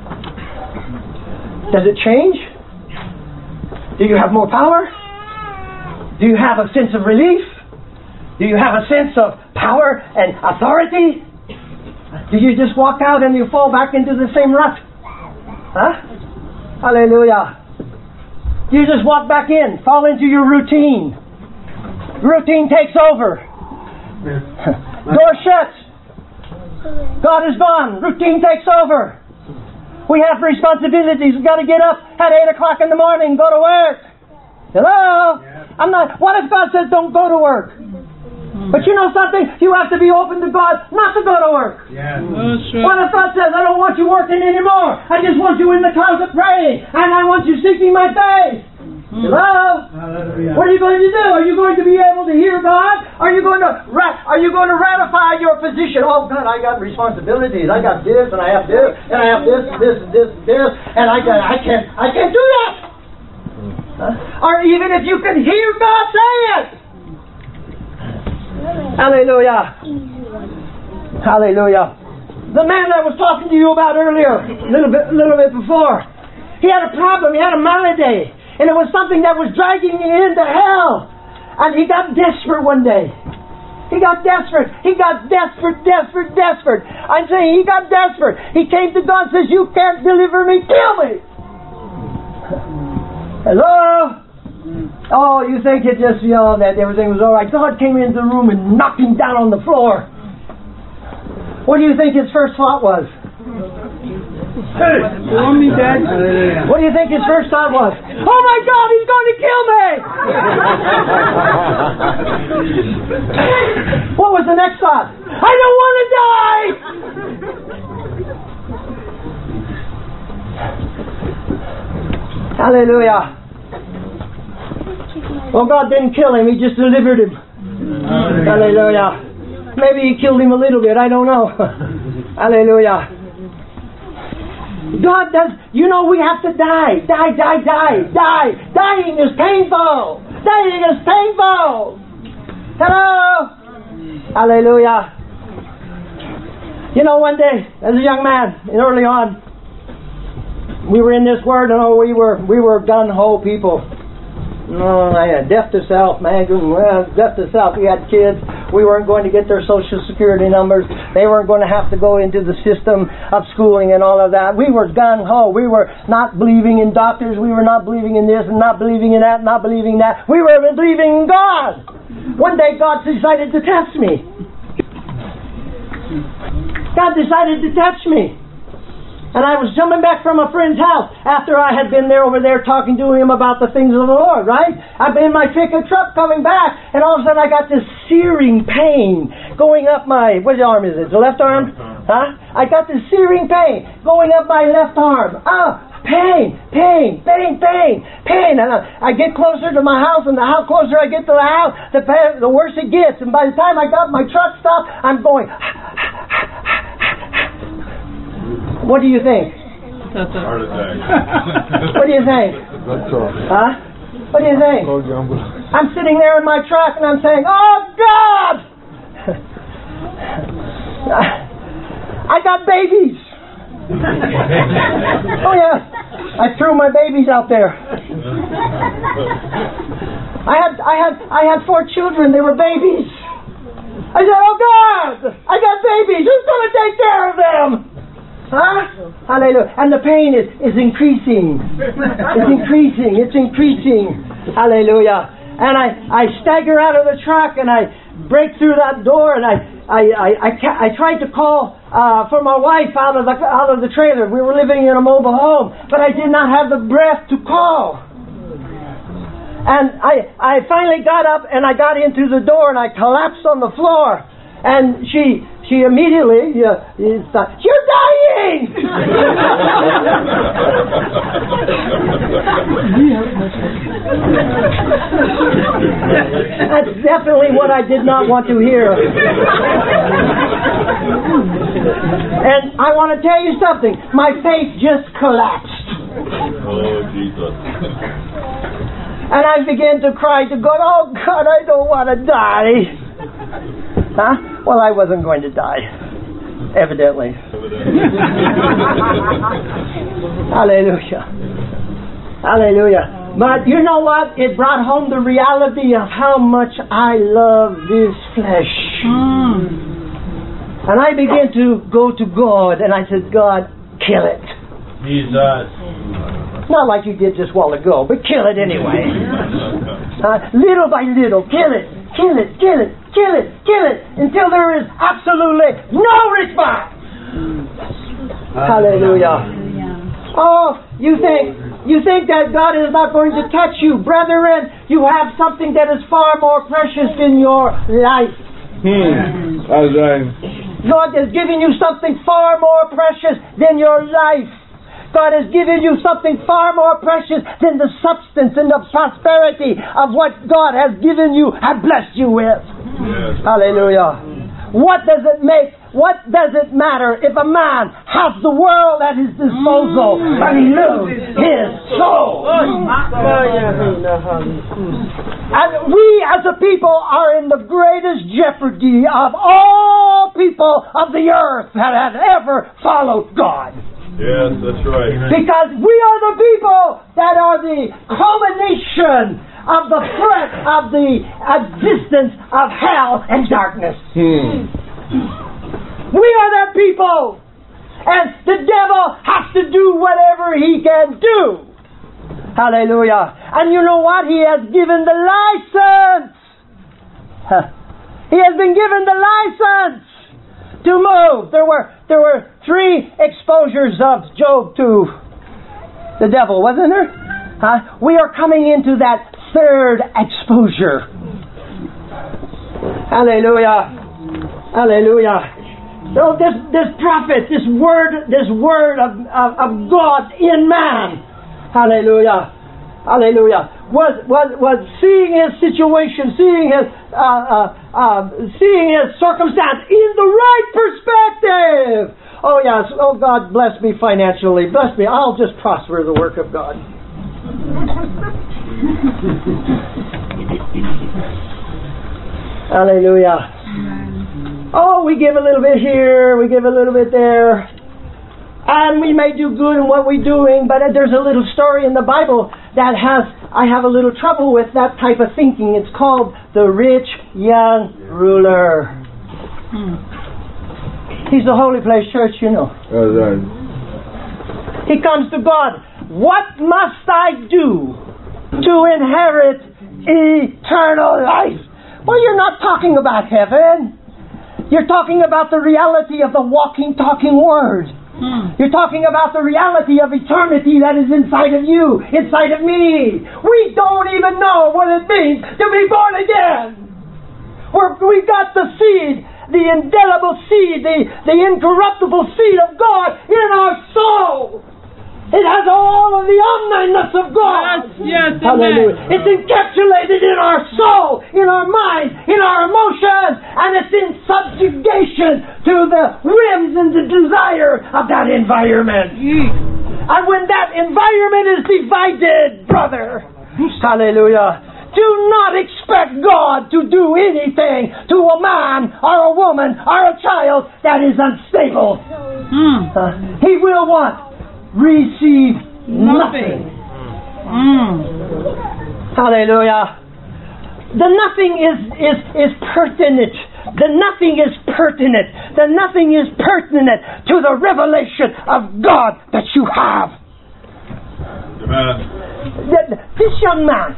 Does it change? Do you have more power? Do you have a sense of relief? Do you have a sense of power and authority? Do you just walk out and you fall back into the same rut? Huh? Hallelujah. You just walk back in, fall into your routine. Routine takes over. Door shuts. God is gone. Routine takes over. We have responsibilities. We've got to get up at eight o'clock in the morning, go to work. Hello? I'm not. What if God says don't go to work? But you know something? You have to be open to God not to go to work. Yes. What if God says, I don't want you working anymore. I just want you in the closet praying. And I want you seeking my face. Mm. Hello? Hallelujah. What are you going to do? Are you going to be able to hear God? Are you going to ra- Are you going to ratify your position? Oh God, I got responsibilities. I got this and I have this and I have this and this and this and this and I got I can't I can't do that. Huh? Or even if you can hear God say it. Hallelujah. Hallelujah. The man that I was talking to you about earlier, a little bit, a little bit before, he had a problem. He had a malady, and it was something that was dragging him into hell. And he got desperate one day. He got desperate. He got desperate, desperate, desperate. I'm saying he got desperate. He came to God and says, "You can't deliver me. Kill me." Hello. Oh, you think it just, you know, that everything was all right. God came into the room and knocked him down on the floor. What do you think his first thought was? Hey, you want me dead? What do you think his first thought was? Oh my God, he's going to kill me! What was the next thought? I don't want to die! Hallelujah. Well, God didn't kill him, He just delivered him. Hallelujah. Maybe He killed him a little bit, I don't know. Hallelujah. God does, you know, we have to die. Die, die, die, die. Dying is painful. Dying is painful. Hello? Hallelujah. You know, one day, as a young man, and early on, we were in this word, and oh, we were, we were gun-ho people. No, I had death to self, man. Well, death to self. We had kids. We weren't going to get their social security numbers. They weren't going to have to go into the system of schooling and all of that. We were gung-ho. We were not believing in doctors. We were not believing in this and not believing in that, not believing that. We were believing in God. One day God decided to test me. God decided to test me. And I was jumping back from a friend's house after I had been there over there talking to him about the things of the Lord, right? I've been in my pickup truck coming back, and all of a sudden I got this searing pain going up my, what arm is it? The left arm? Huh? I got this searing pain going up my left arm. Ah, pain, pain, pain, pain, pain. And I, I get closer to my house, and the how closer I get to the house, the, pain, the worse it gets. And by the time I got my truck stopped, I'm going... What do you think? Heart attack. What do you think? That's all. Huh? What do you think? I'm sitting there in my truck and I'm saying, "Oh God! I got babies." Oh yeah, I threw my babies out there. I had, I had, I had four children. They were babies. I said, oh God, I got babies. Who's going to take care of them? Huh? Hallelujah. And the pain is, is increasing. It's increasing. It's increasing. Hallelujah. And I, I stagger out of the truck and I break through that door and I I, I, I, ca- I tried to call uh, for my wife out of the out of the trailer. We were living in a mobile home, but I did not have the breath to call. And I I finally got up and I got into the door and I collapsed on the floor. And she she immediately uh, thought, you're dying! That's definitely what I did not want to hear. And I want to tell you something. My faith just collapsed. Oh, Jesus. And I began to cry to God, oh God, I don't want to die. Huh? Well, I wasn't going to die. Evidently. Hallelujah. Hallelujah. But you know what? It brought home the reality of how much I love this flesh. Mm. And I began to go to God and I said, God, kill it. Jesus. Not like you did just a while ago, but kill it anyway. uh, little by little, kill it, kill it, kill it, kill it, kill it, until there is absolutely no response. Hallelujah. Oh, you think you think that God is not going to touch you, brethren? You have something that is far more precious in your life. Hmm. That's right. God has given you something far more precious than your life. God has given you something far more precious than the substance and the prosperity of what God has given you and blessed you with. Yes. Hallelujah. What does it make? What does it matter if a man has the world at his disposal but he loses his soul? And we as a people are in the greatest jeopardy of all people of the earth that have ever followed God. Yes, that's right. Because we are the people that are the culmination of the threat of the existence of hell and darkness. Hmm. We are that people. And the devil has to do whatever he can do. Hallelujah. And you know what? He has given the license. He has been given the license to move. There were there were three exposures of Job to the devil, wasn't there? Huh? We are coming into that third exposure. Hallelujah. Hallelujah. So this this prophet, this word, this word of, of, of God in man, hallelujah, hallelujah, was was was seeing his situation, seeing his uh, uh, uh, seeing his circumstance in the right perspective. Oh yes, oh God, bless me financially, bless me. I'll just prosper the work of God. Hallelujah. Oh, we give a little bit here, we give a little bit there, and we may do good in what we're doing, but there's a little story in the Bible that has, I have a little trouble with that type of thinking. It's called the rich young ruler. Hmm. He's the Holy Place Church, you know. That's right. He comes to God. What must I do to inherit eternal life? Well, you're not talking about heaven. You're talking about the reality of the walking, talking Word. Hmm. You're talking about the reality of eternity that is inside of you, inside of me. We don't even know what it means to be born again. We're, we got the seed, the indelible seed, the, the incorruptible seed of God in our soul. It has all of the omniness of God. Yes, yes, hallelujah. Amen. It's encapsulated in our soul, in our mind, in our emotions, and it's in subjugation to the whims and the desire of that environment. Mm. And when that environment is divided, brother, hallelujah, do not expect God to do anything to a man or a woman or a child that is unstable. Mm. Uh, he will want receive nothing. Mm. Hallelujah. The nothing is, is, is pertinent then nothing is pertinent. Then nothing is pertinent to the revelation of God that you have. Amen. This young man,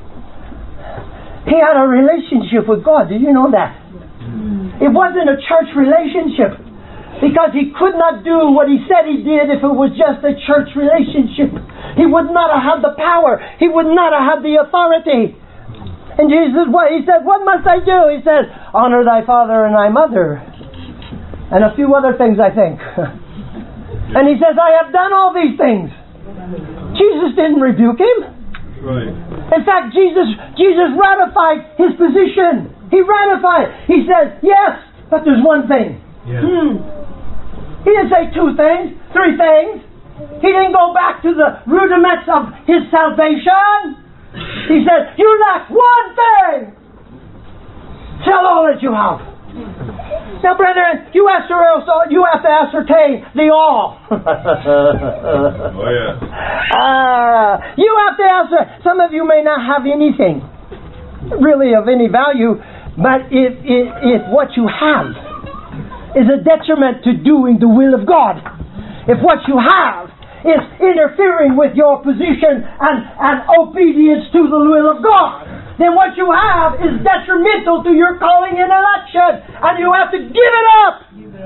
he had a relationship with God. Did you know that? It wasn't a church relationship, because he could not do what he said he did if it was just a church relationship. He would not have had the power. He would not have had the authority. And Jesus, what he said, what must I do? He said, honor thy father and thy mother. And a few other things, I think. And he says, I have done all these things. Jesus didn't rebuke him. Right. In fact, Jesus, Jesus ratified his position. He ratified it. He said, yes, but there's one thing. Yeah. Hmm. He didn't say two things, three things. He didn't go back to the rudiments of his salvation. He said, you lack one thing. Sell all that you have. Now, brethren, you have to, you have to ascertain the all. Oh, yeah. Uh, you have to ascertain. Some of you may not have anything really of any value, but if, if, if what you have is a detriment to doing the will of God, if what you have is interfering with your position and, and obedience to the will of God, then what you have is detrimental to your calling and election, and you have to give it up.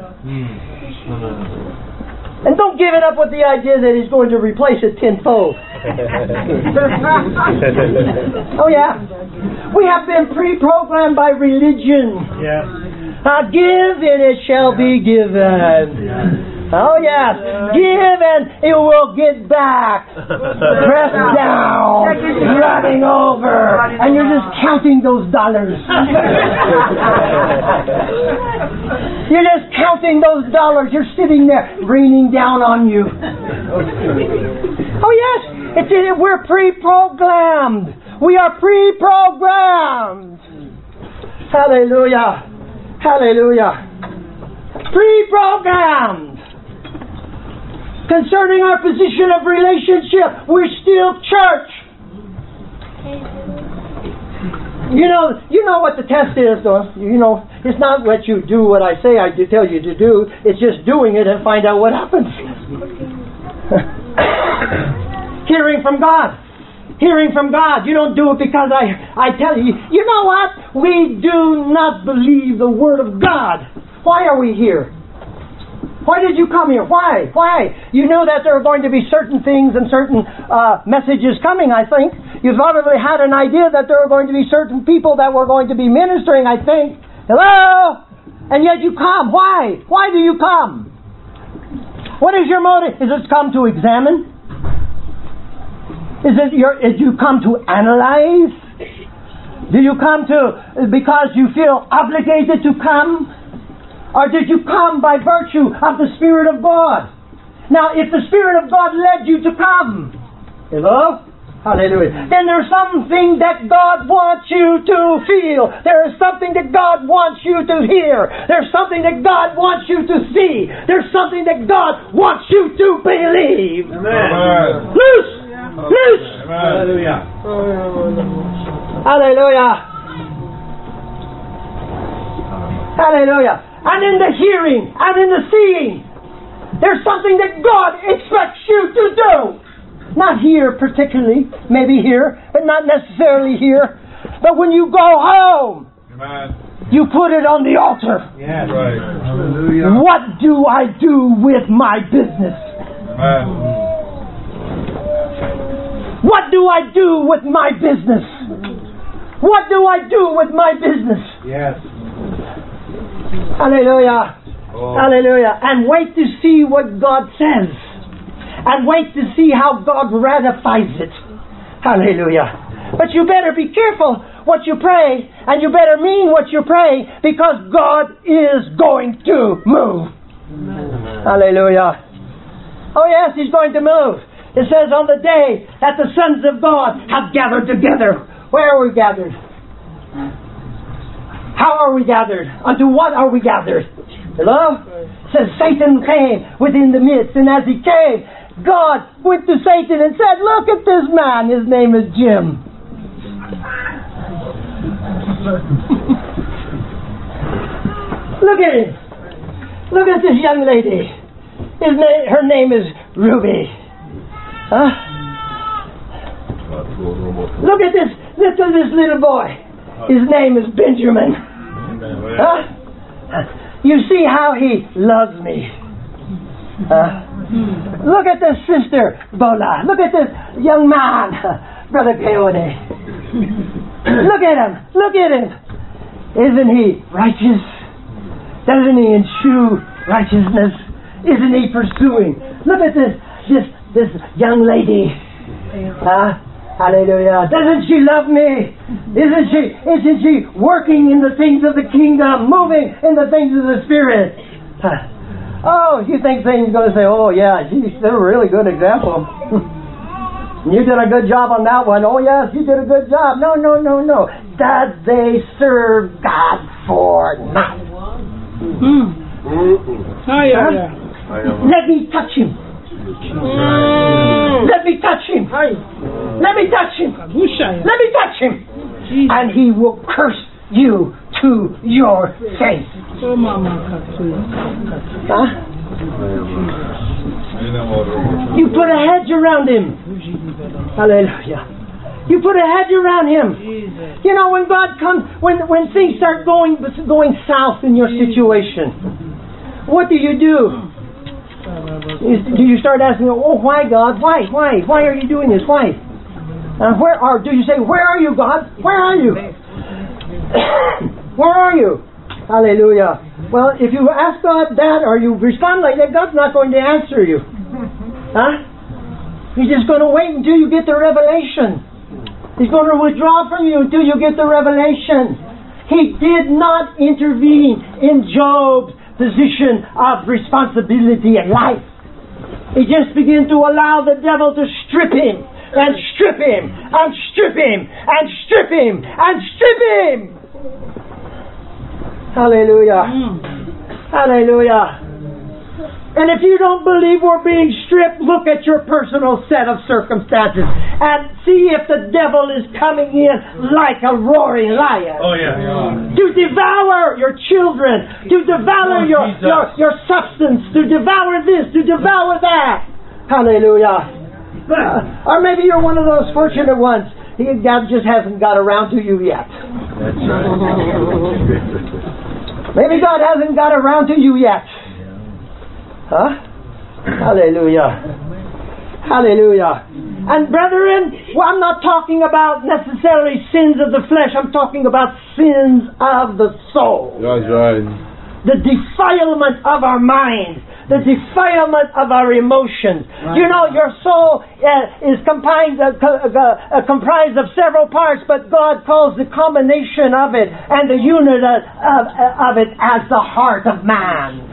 And don't give it up with the idea that He's going to replace it tenfold. Oh yeah, we have been pre-programmed by religion. Yes. Uh, give and it shall be given. Oh yes, give and it will get back. Pressed down, running over, and you're just counting those dollars. You're just counting those dollars. You're sitting there, raining down on you. Oh yes, it's, it, we're pre-programmed. We are pre-programmed. Hallelujah. Hallelujah. Pre-programmed. Concerning our position of relationship, we're still church. You know, you know what the test is, though. You know, it's not what you do, what I say I do tell you to do. It's just doing it and find out what happens. Hearing from God. Hearing from God. You don't do it because I, I tell you. You know what? We do not believe the Word of God. Why are we here? Why did you come here? Why? Why? You knew that there are going to be certain things and certain uh, messages coming, I think. You've probably had an idea that there are going to be certain people that were going to be ministering, I think. Hello? And yet you come. Why? Why do you come? What is your motive? Is it come to examine? Is it your, did you come to analyze? Do you come to because you feel obligated to come? Or did you come by virtue of the Spirit of God? Now, if the Spirit of God led you to come, hello? Hallelujah. Then there's something that God wants you to feel. There is something that God wants you to hear. There's something that God wants you to see. There's something that God wants you to believe. Amen. Loose! Loose! Hallelujah. Hallelujah. Hallelujah. And in the hearing and in the seeing, there's something that God expects you to do. Not here particularly, maybe here, but not necessarily here. But when you go home, Amen. you put it on the altar. Yes. Right. Hallelujah. What do I do with my business? Amen. What do I do with my business? What do I do with my business? Yes. Hallelujah. Oh. Hallelujah. And wait to see what God says. And wait to see how God ratifies it. Hallelujah. But you better be careful what you pray. And you better mean what you pray. Because God is going to move. Amen. Hallelujah. Oh yes, He's going to move. It says on the day that the sons of God have gathered together. Where are we gathered? How are we gathered? Unto what are we gathered? Hello? It says Satan came within the midst, and as he came, God went to Satan and said, look at this man, his name is Jim. Look at him. Look at this young lady. His name, her name is Ruby. Huh? Look at this, look at this little boy. His name is Benjamin. Huh? You see how he loves me. Huh? Look at this sister, Bola. Look at this young man, Brother Keone. Look at him. Look at him. Isn't he righteous? Doesn't he eschew righteousness? Isn't he pursuing? Look at this, this, this young lady. Huh? Hallelujah. Doesn't she love me? Isn't she, isn't she working in the things of the kingdom, moving in the things of the Spirit? Huh? Oh, you think Satan's going to say, oh yeah, geez, they're a really good example. You did a good job on that one. Oh yes, you did a good job. No, no, no, no. Does they serve God for nothing? Mm. Oh, yeah, yeah. Let me touch him. Mm. Let me touch him. Let me touch him. Let me touch him. And he will curse you to your face. Huh? You put a hedge around him. Hallelujah. You put a hedge around him. You know, when God comes, when when things start going going south in your situation, what do you do? Do you start asking, oh, why God? Why? Why? Why are you doing this? Why? Uh, where are? Do you say, where are you, God? Where are you? Where are you? Hallelujah. Well, if you ask God that, or you respond like that, God's not going to answer you. Huh? He's just going to wait until you get the revelation. He's going to withdraw from you until you get the revelation. He did not intervene in Job's position of responsibility in life. He just began to allow the devil to strip him, and strip him, and strip him, and strip him, and strip him. Hallelujah. Mm. Hallelujah. And if you don't believe we're being stripped, look at your personal set of circumstances and see if the devil is coming in like a roaring lion. Oh, yeah. To devour your children, to devour oh, your, your, your substance, to devour this, to devour that. Hallelujah. Uh, or maybe you're one of those fortunate ones. He, God just hasn't got around to you yet. That's right. Maybe God hasn't got around to you yet. Huh? Hallelujah. Hallelujah. And brethren, well, I'm not talking about necessarily sins of the flesh. I'm talking about sins of the soul. That's right. The defilement of our minds. The defilement of our emotions. Right. You know, your soul uh, is comprised, uh, co- uh, comprised of several parts, but God calls the combination of it and the unit of, of, of it as the heart of man.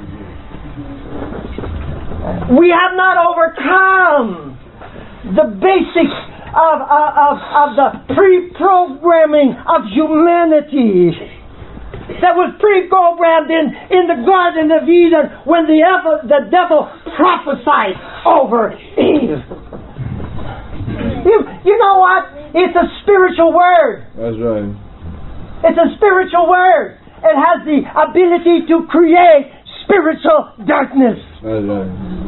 We have not overcome the basics of, of, of, of the pre-programming of humanity that was pre-programmed in, in the Garden of Eden when the, the devil prophesied over Eve. You, you know what? It's a spiritual word. That's right. It's a spiritual word. It has the ability to create spiritual darkness. That's right.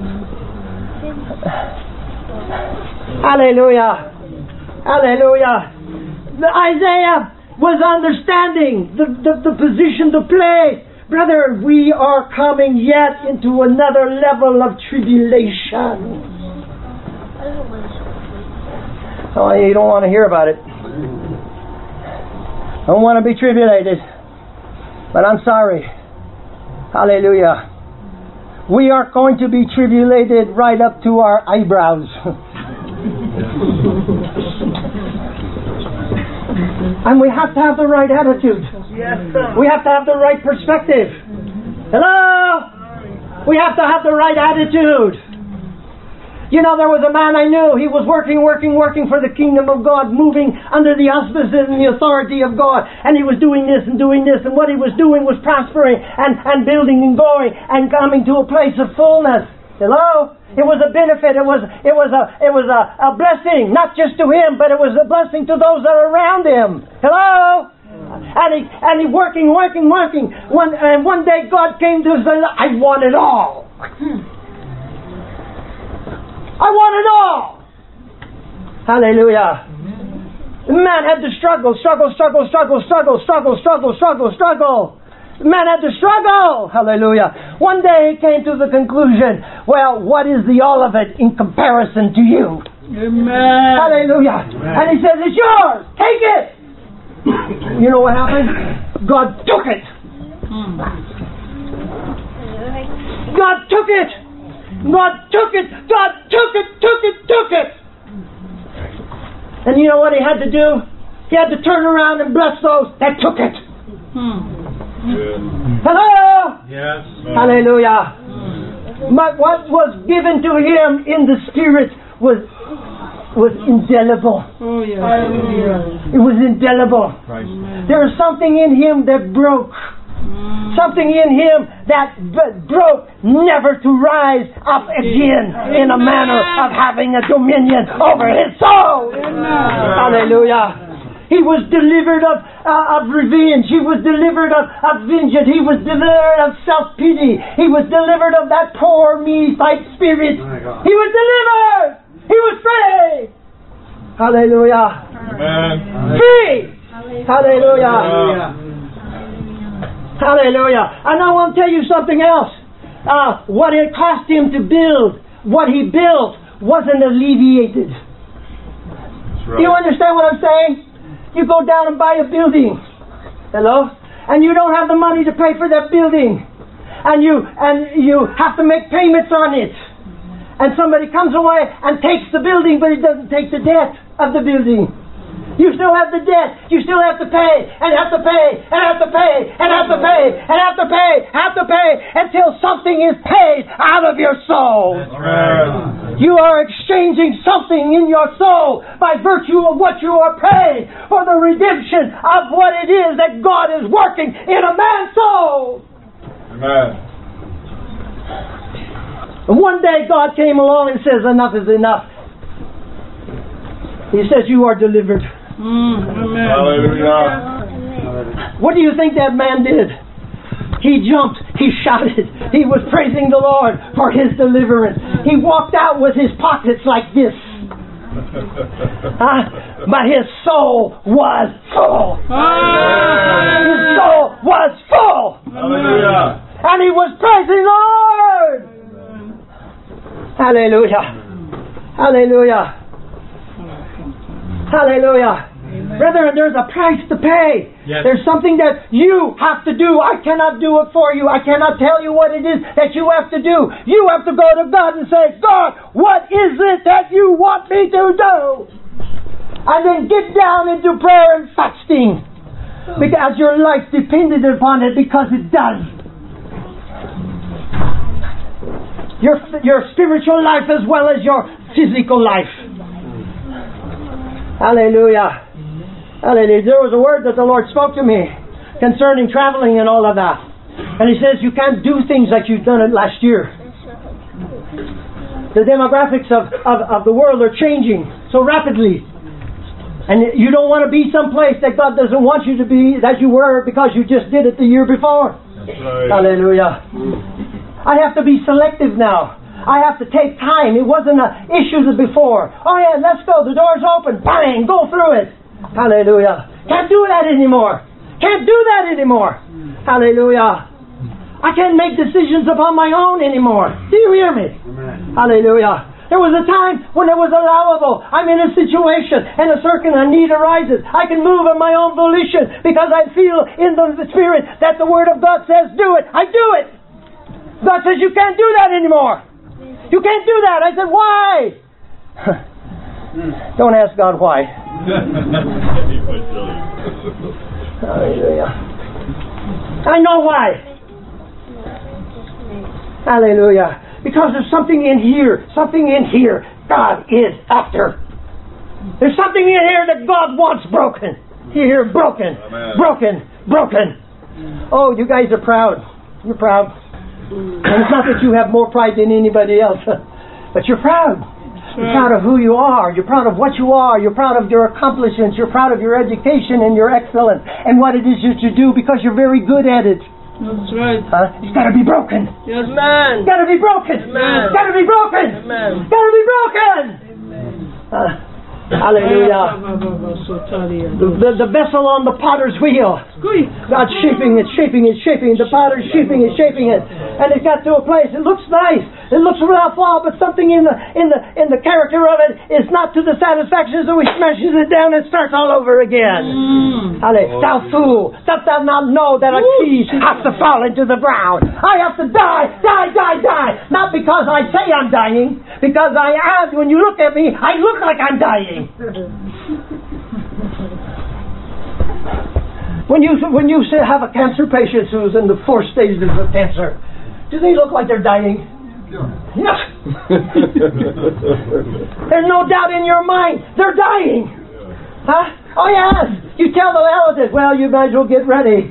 Hallelujah. Hallelujah. The Isaiah was understanding the, the, the position to play. Brother, we are coming yet into another level of tribulation. Oh, you don't want to hear about it. I don't want to be tribulated. But I'm sorry. Hallelujah. We are going to be tribulated right up to our eyebrows. And we have to have the right attitude. Yes, sir. We have to have the right perspective. Hello? We have to have the right attitude. You know, there was a man I knew. He was working, working, working for the kingdom of God, moving under the auspices and the authority of God. And he was doing this and doing this. And what he was doing was prospering and, and building and going and coming to a place of fullness. Hello? It was a benefit. It was it was a it was a, a blessing, not just to him, but it was a blessing to those that are around him. Hello? And he and he working, working, working. One and one day God came to his life. I want it all. I want it all. Hallelujah. The man had to struggle, struggle, struggle, struggle, struggle, struggle, struggle, struggle, struggle. The man had to struggle. Hallelujah. One day he came to the conclusion, well, what is the all of it in comparison to you? Amen. Hallelujah. Amen. And he says, it's yours. Take it. You know what happened? God took it. God took it. God took it. God took it, took it, took it. And you know what he had to do? He had to turn around and bless those that took it. Hmm. Hello? Yes. Hallelujah. But what was given to him in the Spirit was was indelible. Oh, yes. It was indelible. There was something in him that broke. Something in him that b- broke, never to rise up again in a manner of having a dominion over his soul. Hallelujah. He was delivered of uh, of revenge. He was delivered of, of vengeance. He was delivered of self-pity. He was delivered of that poor me type spirit. He was delivered. He was free. Hallelujah. Amen. Free. Hallelujah. Hallelujah. And I want to tell you something else. Uh, what it cost him to build, what he built, wasn't alleviated. Right. Do you understand what I'm saying? You go down and buy a building. Hello? And you don't have the money to pay for that building. And you and you have to make payments on it. And somebody comes away and takes the building, but it doesn't take the debt of the building. You still have the debt. You still have to pay, and have to pay, and have to pay, and have to pay, and have to pay, have to pay, until something is paid out of your soul. That's right. You are exchanging something in your soul by virtue of what you are paying for the redemption of what it is that God is working in a man's soul. Amen. And one day God came along and says, enough is enough. He says, you are delivered. Mm, amen. Hallelujah. What do you think that man did? He jumped, he shouted, he was praising the Lord for his deliverance. He walked out with his pockets like this. uh, but his soul was full. His soul was full. Hallelujah. And he was praising the Lord. Hallelujah. Hallelujah. Hallelujah. Amen. Brethren, there's a price to pay. Yes. There's something that you have to do. I cannot do it for you. I cannot tell you what it is that you have to do. You have to go to God and say, God, what is it that you want me to do? And then get down into prayer and fasting. Because your life depended upon it, because it does. Your, your spiritual life as well as your physical life. Hallelujah. Hallelujah. There was a word that the Lord spoke to me concerning traveling and all of that. And He says, you can't do things like you've done it last year. The demographics of, of, of the world are changing so rapidly. And you don't want to be someplace that God doesn't want you to be, that you were, because you just did it the year before. That's right. Hallelujah. I have to be selective now. I have to take time. It wasn't an issue before. Oh yeah, let's go. The door's open. Bang! Go through it. Hallelujah. Can't do that anymore. Can't do that anymore. Hallelujah. I can't make decisions upon my own anymore. Do you hear me? Amen. Hallelujah. There was a time when it was allowable. I'm in a situation and a certain need arises. I can move on my own volition because I feel in the Spirit that the Word of God says do it. I do it. God says you can't do that anymore. You can't do that. I said, why? Don't ask God why. Hallelujah. I know why. Hallelujah. Because there's something in here. Something in here God is after. There's something in here that God wants broken. Here, broken. Amen. Broken. Broken. Oh, you guys are proud. You're proud. And it's not that you have more pride than anybody else, but you're proud. You're proud of who you are. You're proud of what you are. You're proud of your accomplishments. You're proud of your education and your excellence and what it is that you do because you're very good at it. That's right. Huh? It's got to be broken. Yes, man. It's got to be broken. Amen. It's got to be broken. Amen. It's got to be broken. Uh, hallelujah. The, the, the vessel on the potter's wheel. God's shaping it, shaping it, shaping it. The potter's shaping it, shaping it. And it got to a place. It looks nice. It looks without flaw, but something in the in the in the character of it is not to the satisfaction, so he smashes it down and starts all over again. Mm. Hallelujah. Thou fool, dost thou not know that a key has to fall into the ground? I have to die, die, die, die. Not because I say I'm dying, because I am. When you look at me, I look like I'm dying. When you when you say have a cancer patient who's in the fourth stages of cancer, do they look like they're dying? Yes. There's no doubt in your mind they're dying. Huh? Oh yes. You tell the relatives, well, you might as well get ready.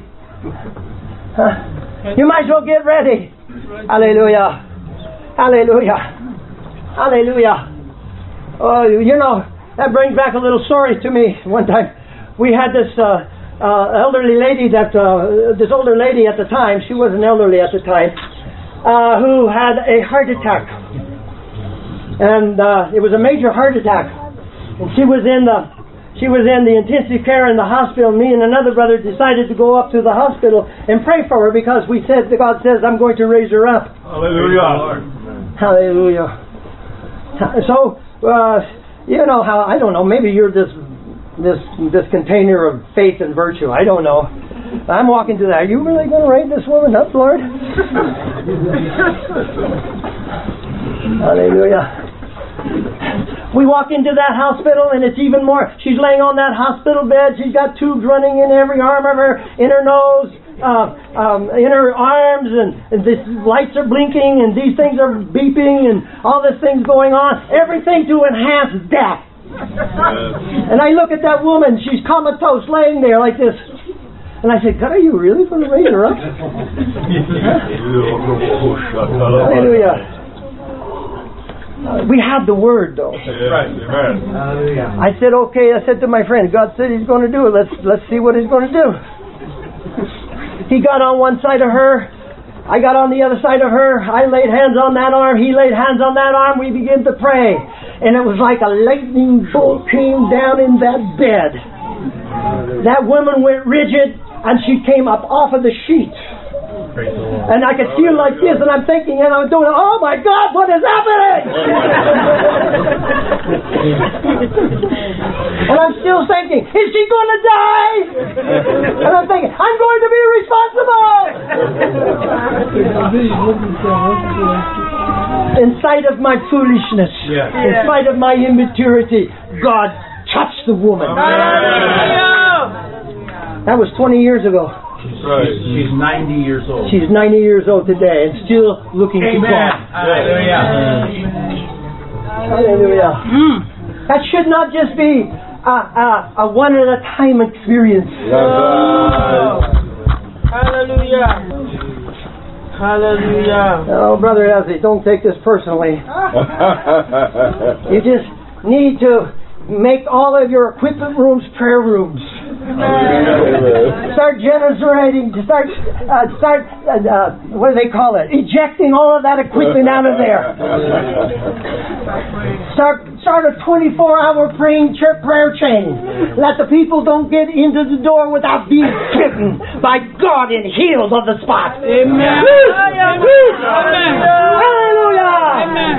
Huh? You might as well get ready. Hallelujah. Hallelujah. Hallelujah. Oh, you know, that brings back a little story to me. One time we had this uh, uh, elderly lady that uh, this older lady at the time, she wasn't elderly at the time, uh, who had a heart attack, and uh, it was a major heart attack, and she was in the she was in the intensive care in the hospital. Me and another brother decided to go up to the hospital and pray for her because we said God says I'm going to raise her up. Hallelujah. Hallelujah. So uh, you know how I don't know. Maybe you're this this this container of faith and virtue. I don't know. I'm walking to that. Are you really going to raise this woman up, Lord? Hallelujah. We walk into that hospital and it's even more. She's laying on that hospital bed. She's got tubes running in every arm of her, in her nose, uh, um, in her arms, and, and these lights are blinking and these things are beeping and all this thing's going on. Everything to enhance death. And I look at that woman. She's comatose laying there like this. And I said, God, are you really going to raise her up? Hallelujah. Uh, we have the word, though. Right. Amen. I said, okay. I said to my friend, God said He's going to do it. Let's let's see what He's going to do. He got on one side of her. I got on the other side of her. I laid hands on that arm. He laid hands on that arm. We began to pray. And it was like a lightning bolt came down in that bed. That woman went rigid. And she came up off of the sheet. And I could see her like this, and I'm thinking, and I'm doing, oh my God, what is happening? And I'm still thinking, is she going to die? And I'm thinking, I'm going to be responsible. In spite of my foolishness, Yeah. in spite of my immaturity, God touched the woman. That was twenty years ago. Right. She's ninety years old. She's ninety years old today and still looking to God. Hallelujah. Hallelujah. Mm. That should not just be a, a, a one-at-a-time experience. Oh. Hallelujah. Hallelujah. Oh, Brother Ezzy, don't take this personally. You just need to make all of your equipment rooms prayer rooms. Start generating, start, uh, start, uh, uh, what do they call it? Ejecting all of that equipment out of there. Start, start a twenty-four hour praying church prayer chain. Let the people don't get into the door without being bitten by God and healed on the spot. Amen. Hallelujah. Amen.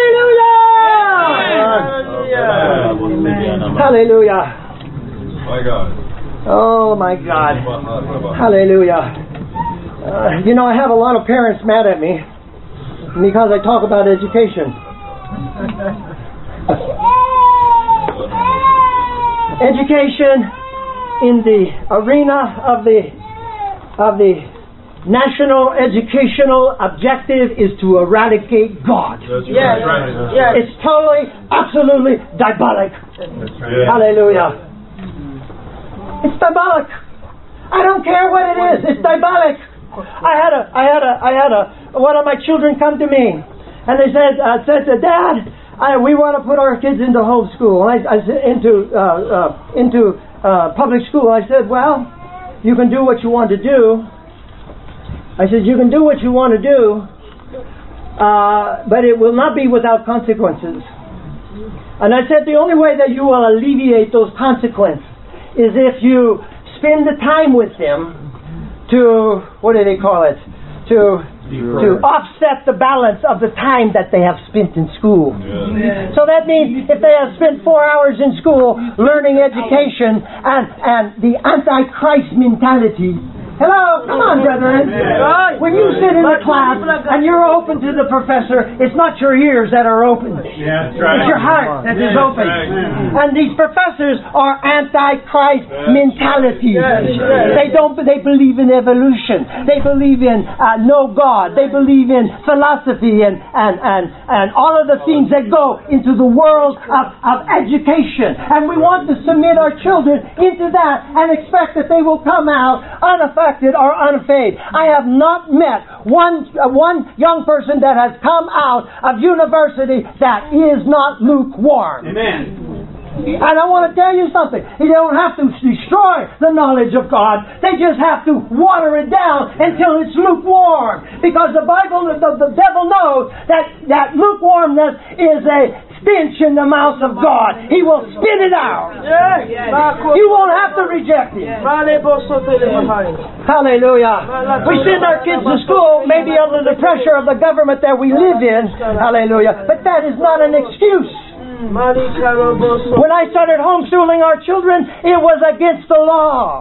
Hallelujah. Hallelujah. My God. Oh my God. Hallelujah. Uh, you know, I have a lot of parents mad at me because I talk about education. Education in the arena of the of the national educational objective is to eradicate God. That's Yes. right. Yes. It's totally, absolutely diabolic. That's right. Hallelujah. It's diabolic. I don't care what it is. It's diabolic. I had a, I had a, I had a, one of my children come to me, and they said, uh, said to Dad, I, we want to put our kids into homeschool, I, I said into uh, uh, into uh, public school. I said, well, you can do what you want to do. I said, you can do what you want to do, uh, but it will not be without consequences. And I said, the only way that you will alleviate those consequences is if you spend the time with them to, what do they call it, to to offset the balance of the time that they have spent in school. Yeah. So that means if they have spent four hours in school learning education and, and the Antichrist mentality. Hello, come on, brethren. When you sit in the class and you're open to the professor, it's not your ears that are open. Yeah, that's right. It's your heart that is open. Right. And these professors are Antichrist mentalities. They don't. They believe in evolution. They believe in uh, no God. They believe in philosophy and and and and all of the things that go into the world of, of education. And we want to submit our children into that and expect that they will come out unaffected or unfazed. I have not met one uh, one young person that has come out of university that is not lukewarm. Amen. And I want to tell you something. You don't have to destroy the knowledge of God. They just have to water it down until it's lukewarm. Because the Bible, the, the devil knows that, that lukewarmness is a stench in the mouth of God. He will spit it out. You won't have to reject it. Hallelujah. We send our kids to school maybe under the pressure of the government that we live in. Hallelujah. But that is not an excuse. When I started homeschooling our children, it was against the law.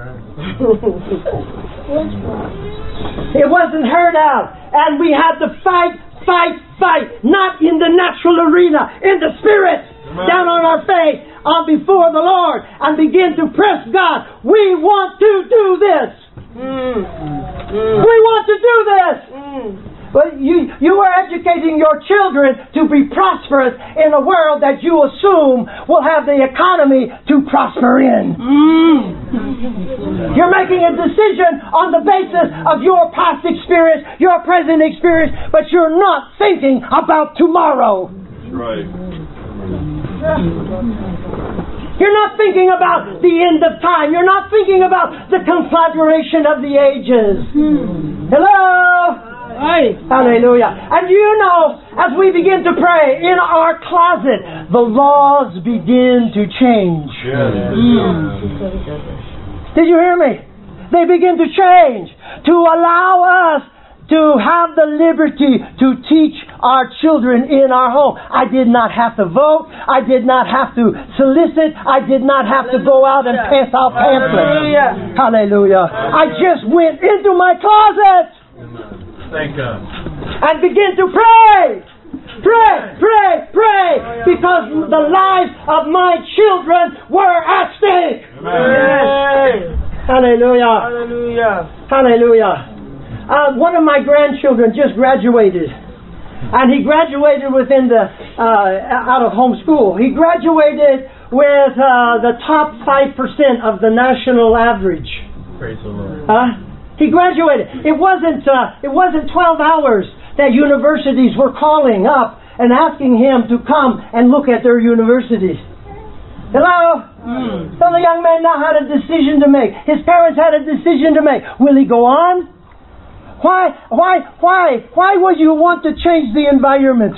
It wasn't heard of. And we had to fight, fight, fight. Not in the natural arena, in the spirit. Down on our face, on before the Lord. And begin to press God. We want to do this. Mm. Mm. We want to do this. Mm. But you, you are educating your children to be prosperous in a world that you assume will have the economy to prosper in. Mm. You're making a decision on the basis of your past experience, your present experience, but you're not thinking about tomorrow. That's right. You're not thinking about the end of time. You're not thinking about the conflagration of the ages. Mm. Hello? Aye. Hallelujah. And you know, as we begin to pray in our closet, the laws begin to change. Yes. Mm. Did you hear me? They begin to change to allow us to have the liberty to teach our children in our home. I did not have to vote. I did not have to solicit. I did not have to go out and pass out pamphlets. Hallelujah. Hallelujah. I just went into my closet. Thank God. And begin to pray. Pray, pray, pray. Because the lives of my children were at stake. Amen. Hallelujah. Hallelujah. Hallelujah. Uh, one of my grandchildren just graduated. And he graduated within the, uh, out of home school. He graduated with uh, the top five percent of the national average. Praise the Lord. Huh? He graduated. It wasn't uh, it wasn't twelve hours that universities were calling up and asking him to come and look at their universities. Hello? Mm. So the young man now had a decision to make. His parents had a decision to make. Will he go on? Why why why why would you want to change the environment?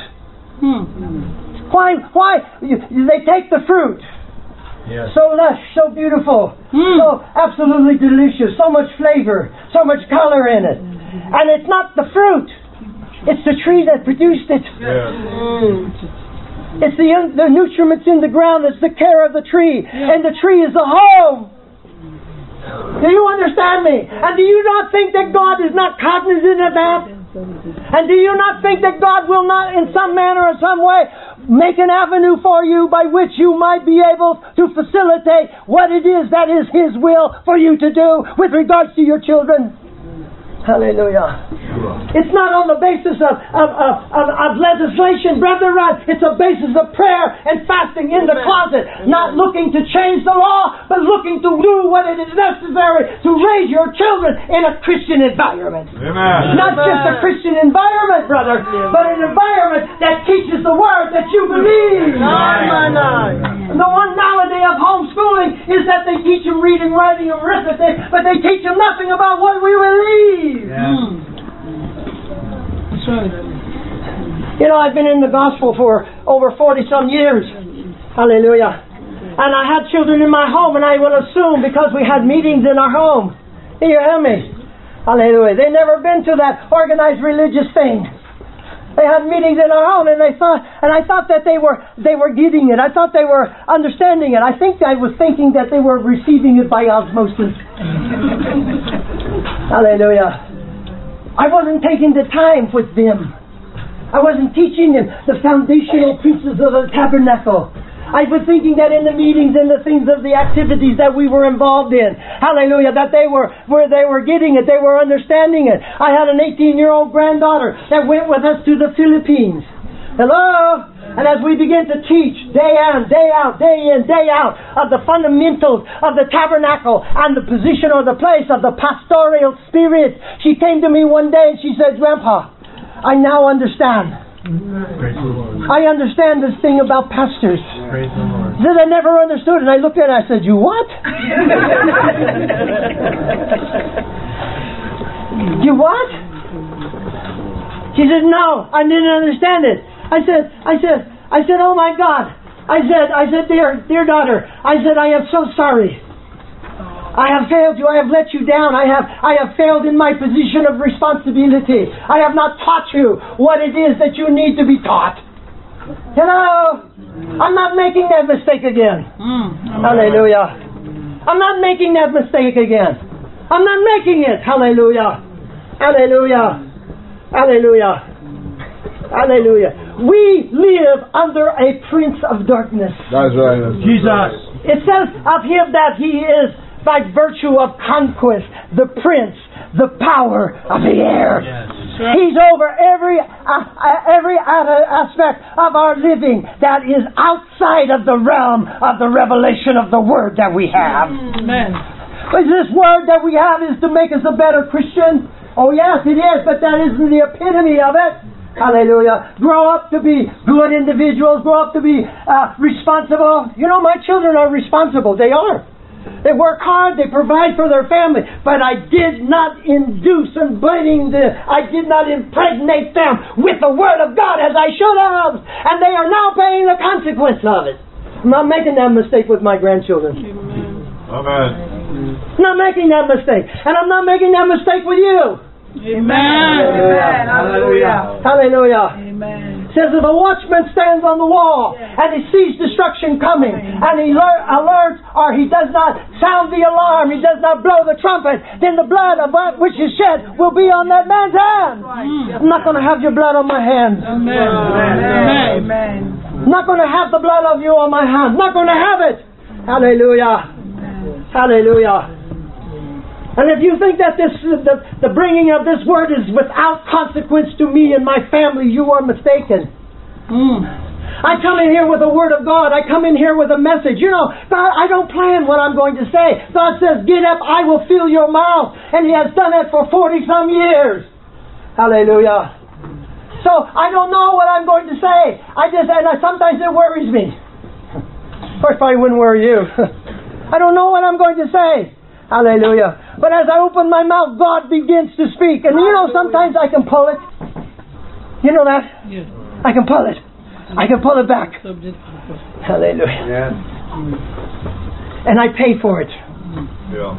Hmm. Why why you, they take the fruit. Yes. So lush, so beautiful, mm. so absolutely delicious, so much flavor, so much color in it. And it's not the fruit, it's the tree that produced it. Yeah. Mm. It's the, the nutriments in the ground, it's the care of the tree, yeah. And the tree is the home. Do you understand me? And do you not think that God is not cognizant of that? And do you not think that God will not, in some manner or some way, make an avenue for you by which you might be able to facilitate what it is that is His will for you to do with regards to your children? Hallelujah. It's not on the basis of, of, of, of, of legislation, brother. It's a basis of prayer and fasting in the closet. Not looking to change the law, but looking to do what it is necessary to raise your children in a Christian environment. Amen. Not just a Christian environment, brother, but an environment that teaches the word that you believe. The one malady of homeschooling is that they teach them reading, writing, and arithmetic, but they teach them nothing about what we believe. Mm. That's right. You know, I've been in the gospel for over forty some years. Hallelujah. And I had children in my home, and I will assume because we had meetings in our home. Do you hear me? Hallelujah. They never been to that organized religious thing. They had meetings in our home, and they thought, and I thought that they were they were getting it. I thought they were understanding it. I think I was thinking that they were receiving it by osmosis. Hallelujah. I wasn't taking the time with them. I wasn't teaching them the foundational principles of the tabernacle. I was thinking that in the meetings and the things of the activities that we were involved in, hallelujah, that they were where they were getting it, they were understanding it. I had an eighteen-year-old granddaughter that went with us to the Philippines. Hello? And as we began to teach day in, day out, day in, day out of the fundamentals of the tabernacle and the position or the place of the pastoral spirit, she came to me one day and she said, Grandpa, I now understand. I understand this thing about pastors. Praise the Lord. She said, I never understood it. I looked at her and I said, you what? You what? She said, no, I didn't understand it. I said, I said, I said, oh my God. I said, I said, dear, dear daughter, I said, I am so sorry. I have failed you. I have let you down. I have I have failed in my position of responsibility. I have not taught you what it is that you need to be taught. Hello? I'm not making that mistake again. Mm. Hallelujah. I'm not making that mistake again. I'm not making it. Hallelujah. Hallelujah. Hallelujah. Hallelujah. We live under a prince of darkness. That's right. Jesus. It says of him that he is by virtue of conquest, the prince, the power of the air. Yes. He's over every uh, every aspect of our living that is outside of the realm of the revelation of the Word that we have. Amen. But this Word that we have is to make us a better Christian. Oh yes, it is, but that isn't the epitome of it. Hallelujah. Grow up to be good individuals. Grow up to be uh, responsible. You know, my children are responsible. They are. They work hard, they provide for their family, but I did not induce and blading the, I did not impregnate them with the Word of God as I should have, and they are now paying the consequence of it. I'm not making that mistake with my grandchildren. Amen. I'm not making that mistake, and I'm not making that mistake with you. Amen. Amen. Hallelujah. Hallelujah. Amen. It says if a watchman stands on the wall and he sees destruction coming and he alert, alerts or he does not sound the alarm, he does not blow the trumpet, then the blood of that which is shed will be on that man's hand. I'm not going to have your blood on my hands. Amen. Amen. I'm not going to have the blood of you on my hands. I'm not going to have it. Hallelujah. Hallelujah. And if you think that this the, the bringing of this word is without consequence to me and my family, you are mistaken. Mm. I come in here with the Word of God. I come in here with a message. You know, God, I don't plan what I'm going to say. God says, get up, I will fill your mouth. And He has done it for forty some years. Hallelujah. So, I don't know what I'm going to say. I just, and I, sometimes it worries me. Of course, probably wouldn't worry you. I don't know what I'm going to say. Hallelujah. But as I open my mouth, God begins to speak. And you know, sometimes I can pull it. You know that? Yes. I can pull it. I can pull it back. Hallelujah. Yes. And I pay for it. Yeah.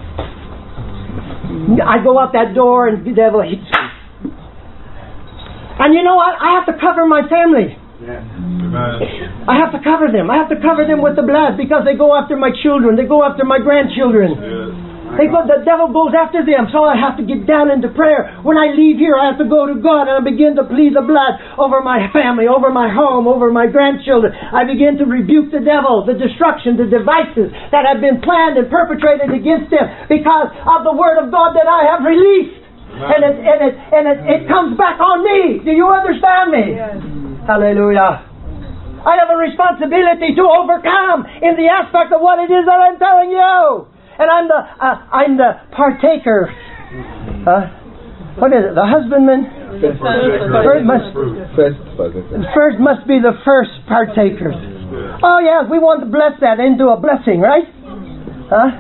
I go out that door and the devil hits me. And you know what? I have to cover my family. Yes. Amen. I have to cover them. I have to cover them with the blood because they go after my children. They go after my grandchildren. Yes. They go, the devil goes after them, so I have to get down into prayer. When I leave here, I have to go to God and I begin to plead the blood over my family, over my home, over my grandchildren. I begin to rebuke the devil, the destruction, the devices that have been planned and perpetrated against them because of the Word of God that I have released. and it and it and it, it comes back on me. Do you understand me? Yes. Hallelujah. I have a responsibility to overcome in the aspect of what it is that I'm telling you. And I'm the uh, I'm the partaker. Huh? What is it? The husbandman? First must, first must be the first partakers. Oh yes, we want to bless that into a blessing, right? Huh?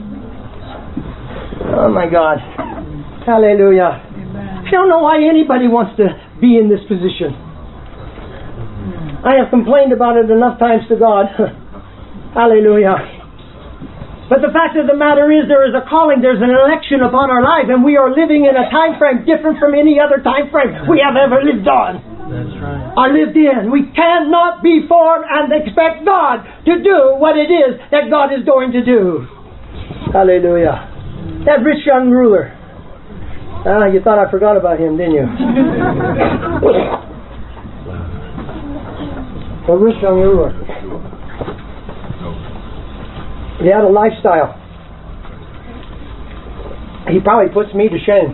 Oh my God. Hallelujah. I don't know why anybody wants to be in this position. I have complained about it enough times to God. Hallelujah. But the fact of the matter is there is a calling, there's an election upon our life, and we are living in a time frame different from any other time frame we have ever lived on. That's right. Or lived in. We cannot be formed and expect God to do what it is that God is going to do. Hallelujah. That rich young ruler. Ah, you thought I forgot about him, didn't you? The rich young ruler. He had a lifestyle. He probably puts me to shame.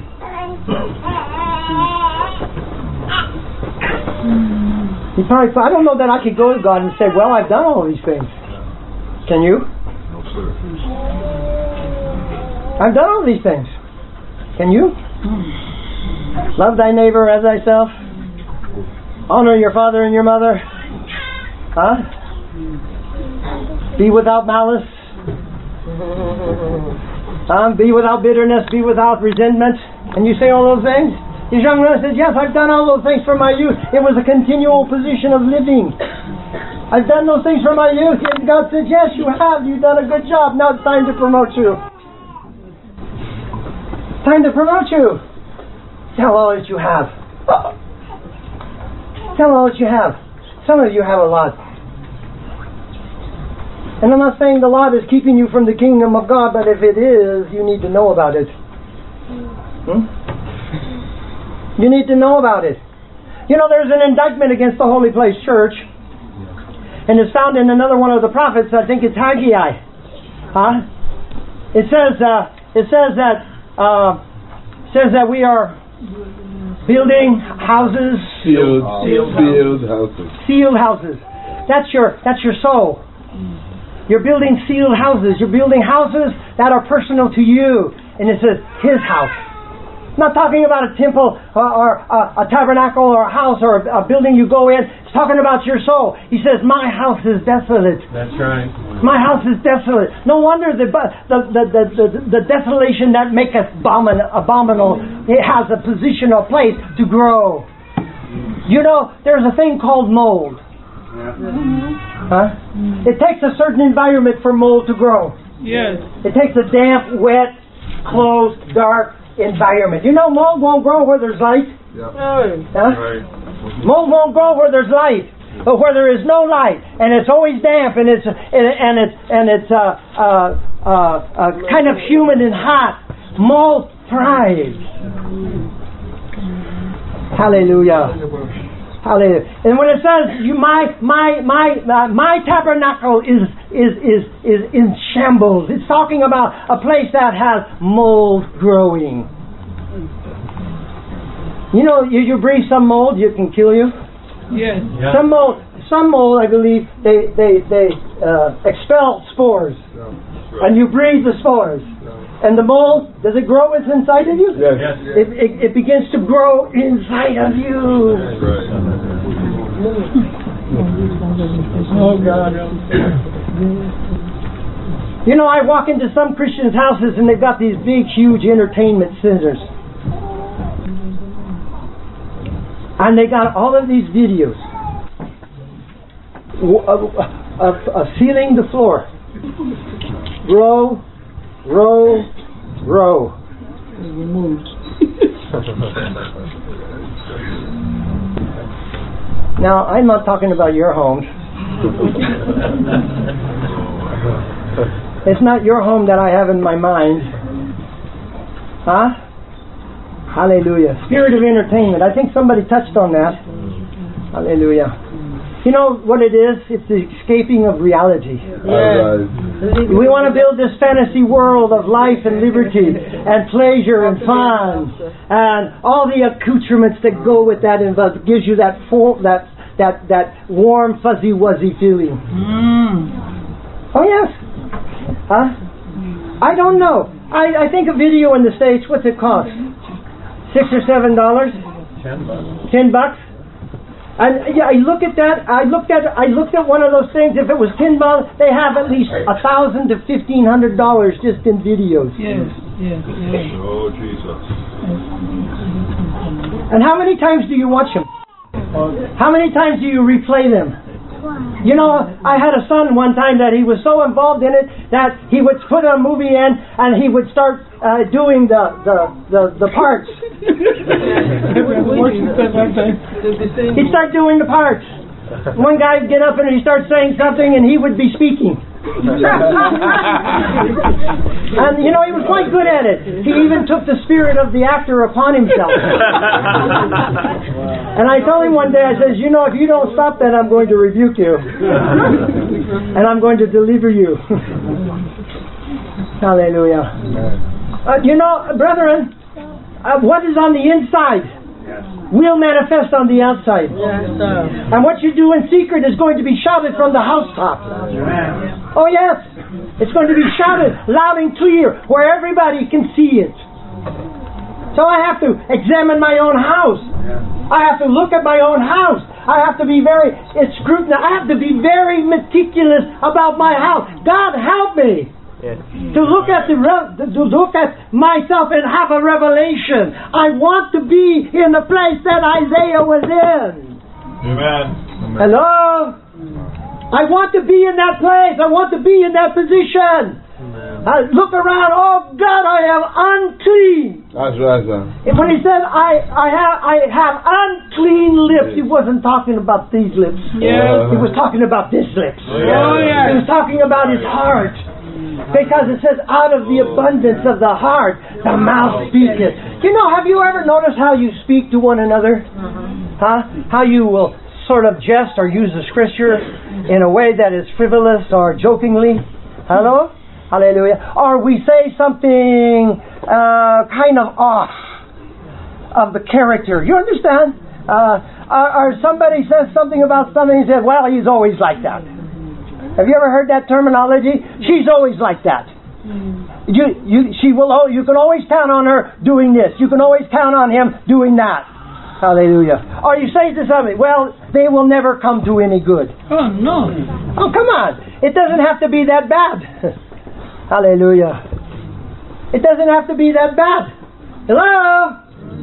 He probably. I don't know that I could go to God and say, "Well, I've done all these things." Can you? No, sir. I've done all these things. Can you? Love thy neighbor as thyself. Honor your father and your mother. Huh? Be without malice. Um, be without bitterness. Be without resentment. Can you say all those things? This young man says, yes, I've done all those things for my youth. It was a continual position of living. I've done those things for my youth. And God says, yes, you have. You've done a good job. Now it's time to promote you. Time to promote you. Tell all that you have. Tell all that you have. Some of you have a lot. And I'm not saying the lot is keeping you from the kingdom of God, but if it is, you need to know about it. Hmm? You need to know about it. You know, there's an indictment against the Holy Place Church, and it's found in another one of the prophets. I think it's Haggai. Huh? It says, uh, it says that, uh, says that we are building houses, Sealed, sealed, sealed houses. sealed houses. That's your, that's your soul. You're building sealed houses. You're building houses that are personal to you. And it says, His house. I'm not talking about a temple or, or a, a tabernacle or a house or a, a building you go in. It's talking about your soul. He says, my house is desolate. That's right. My house is desolate. No wonder the the the, the, the, the desolation that maketh abomin, abominable, it has a position or place to grow. You know, there's a thing called mold. Huh? It takes a certain environment for mold to grow. Yes. It takes a damp, wet, closed, dark environment. You know, mold won't grow where there's light. Yeah. Huh? Right. Mold won't grow where there's light, but where there is no light, and it's always damp, and it's and, and it's and it's uh, uh, uh, uh, kind of humid and hot. Mold thrives. Hallelujah. Hallelujah. And when it says you, my my my uh, my tabernacle is is is is in shambles, it's talking about a place that has mold growing. You know, you, you breathe some mold, you can kill you. Yes. Yeah. Some mold, some mold, I believe, they they they uh, expel spores, and you breathe the spores. And the mold, does it grow inside of you? Yes. Yes. It, it, it begins to grow inside of you. Right. Oh, God. You know, I walk into some Christians' houses and they've got these big, huge entertainment centers. And they got all of these videos of, of, of sealing the floor. Row, row, row. Removed. Now, I'm not talking about your homes. It's not your home that I have in my mind. Huh? Hallelujah. Spirit of entertainment. I think somebody touched on that. Hallelujah. You know what it is? It's the escaping of reality. Yes. We want to build this fantasy world of life and liberty and pleasure and fun and all the accoutrements that go with that, and gives you that full, that that that warm, fuzzy, wuzzy feeling. Mm. Oh yes, huh? I don't know. I, I think a video in the States, what's it cost? Six or seven dollars? Ten bucks. Ten bucks? And yeah, I look at that. I looked at. I looked at one of those things. If it was ten dollars, they have at least a thousand to fifteen hundred dollars just in videos. Yes, yes, yes. Oh, Jesus. And how many times do you watch them? How many times do you replay them? You know, I had a son one time that he was so involved in it that he would put a movie in and he would start uh, doing the the the, the parts. He'd start doing the parts. One guy would get up and he'd start saying something and he would be speaking. And you know, he was quite good at it. He even took the spirit of the actor upon himself. And I told him one day, I says, you know, if you don't stop that, I'm going to rebuke you. And I'm going to deliver you. Hallelujah. Uh, you know, brethren, uh, what is on the inside will manifest on the outside. Yes, sir. And what you do in secret is going to be shouted from the housetop. Oh yes, it's going to be shouted loud and clear where everybody can see it. So I have to examine my own house. I have to look at my own house. I have to be very scrutinized. I have to be very meticulous about my house. God help me. Yes. To look at the to look at myself and have a revelation. I want to be in the place that Isaiah was in. Amen. Hello? I want to be in that place. I want to be in that position. I look around. Oh God, I am unclean. That's right, sir. When he said I I have I have unclean lips, he wasn't talking about these lips. Yes. He was talking about this lips. Oh, yes. He was talking about his heart. Because it says, out of the abundance of the heart, the mouth speaketh. You know, have you ever noticed how you speak to one another? Huh? How you will sort of jest or use the scripture in a way that is frivolous or jokingly? Hello? Hallelujah. Or we say something uh, kind of off of the character. You understand? Uh, or, or somebody says something about something and says, well, he's always like that. Have you ever heard that terminology? She's always like that. You, you, she will. You can always count on her doing this. You can always count on him doing that. Hallelujah. Or you say to somebody, well, they will never come to any good. Oh, no. Oh, come on. It doesn't have to be that bad. Hallelujah. It doesn't have to be that bad. Hello?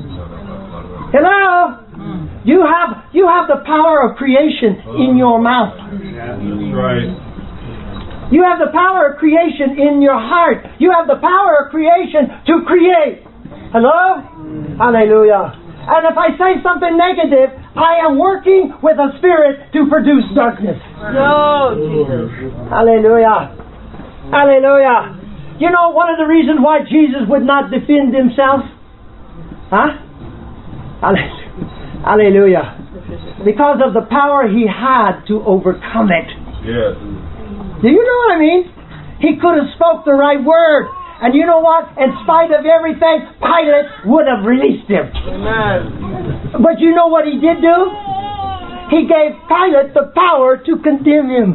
Hello? You have you have the power of creation in your mouth. That's right. You have the power of creation in your heart. You have the power of creation to create. Hello? Hallelujah. And if I say something negative, I am working with a spirit to produce darkness. No, Jesus. Hallelujah. Hallelujah. You know one of the reasons why Jesus would not defend himself? Huh? Hallelujah. Hallelujah. Because of the power he had to overcome it. Yes. Do you know what I mean? He could have spoke the right word. And you know what? In spite of everything, Pilate would have released him. Amen. But you know what he did do? He gave Pilate the power to condemn him.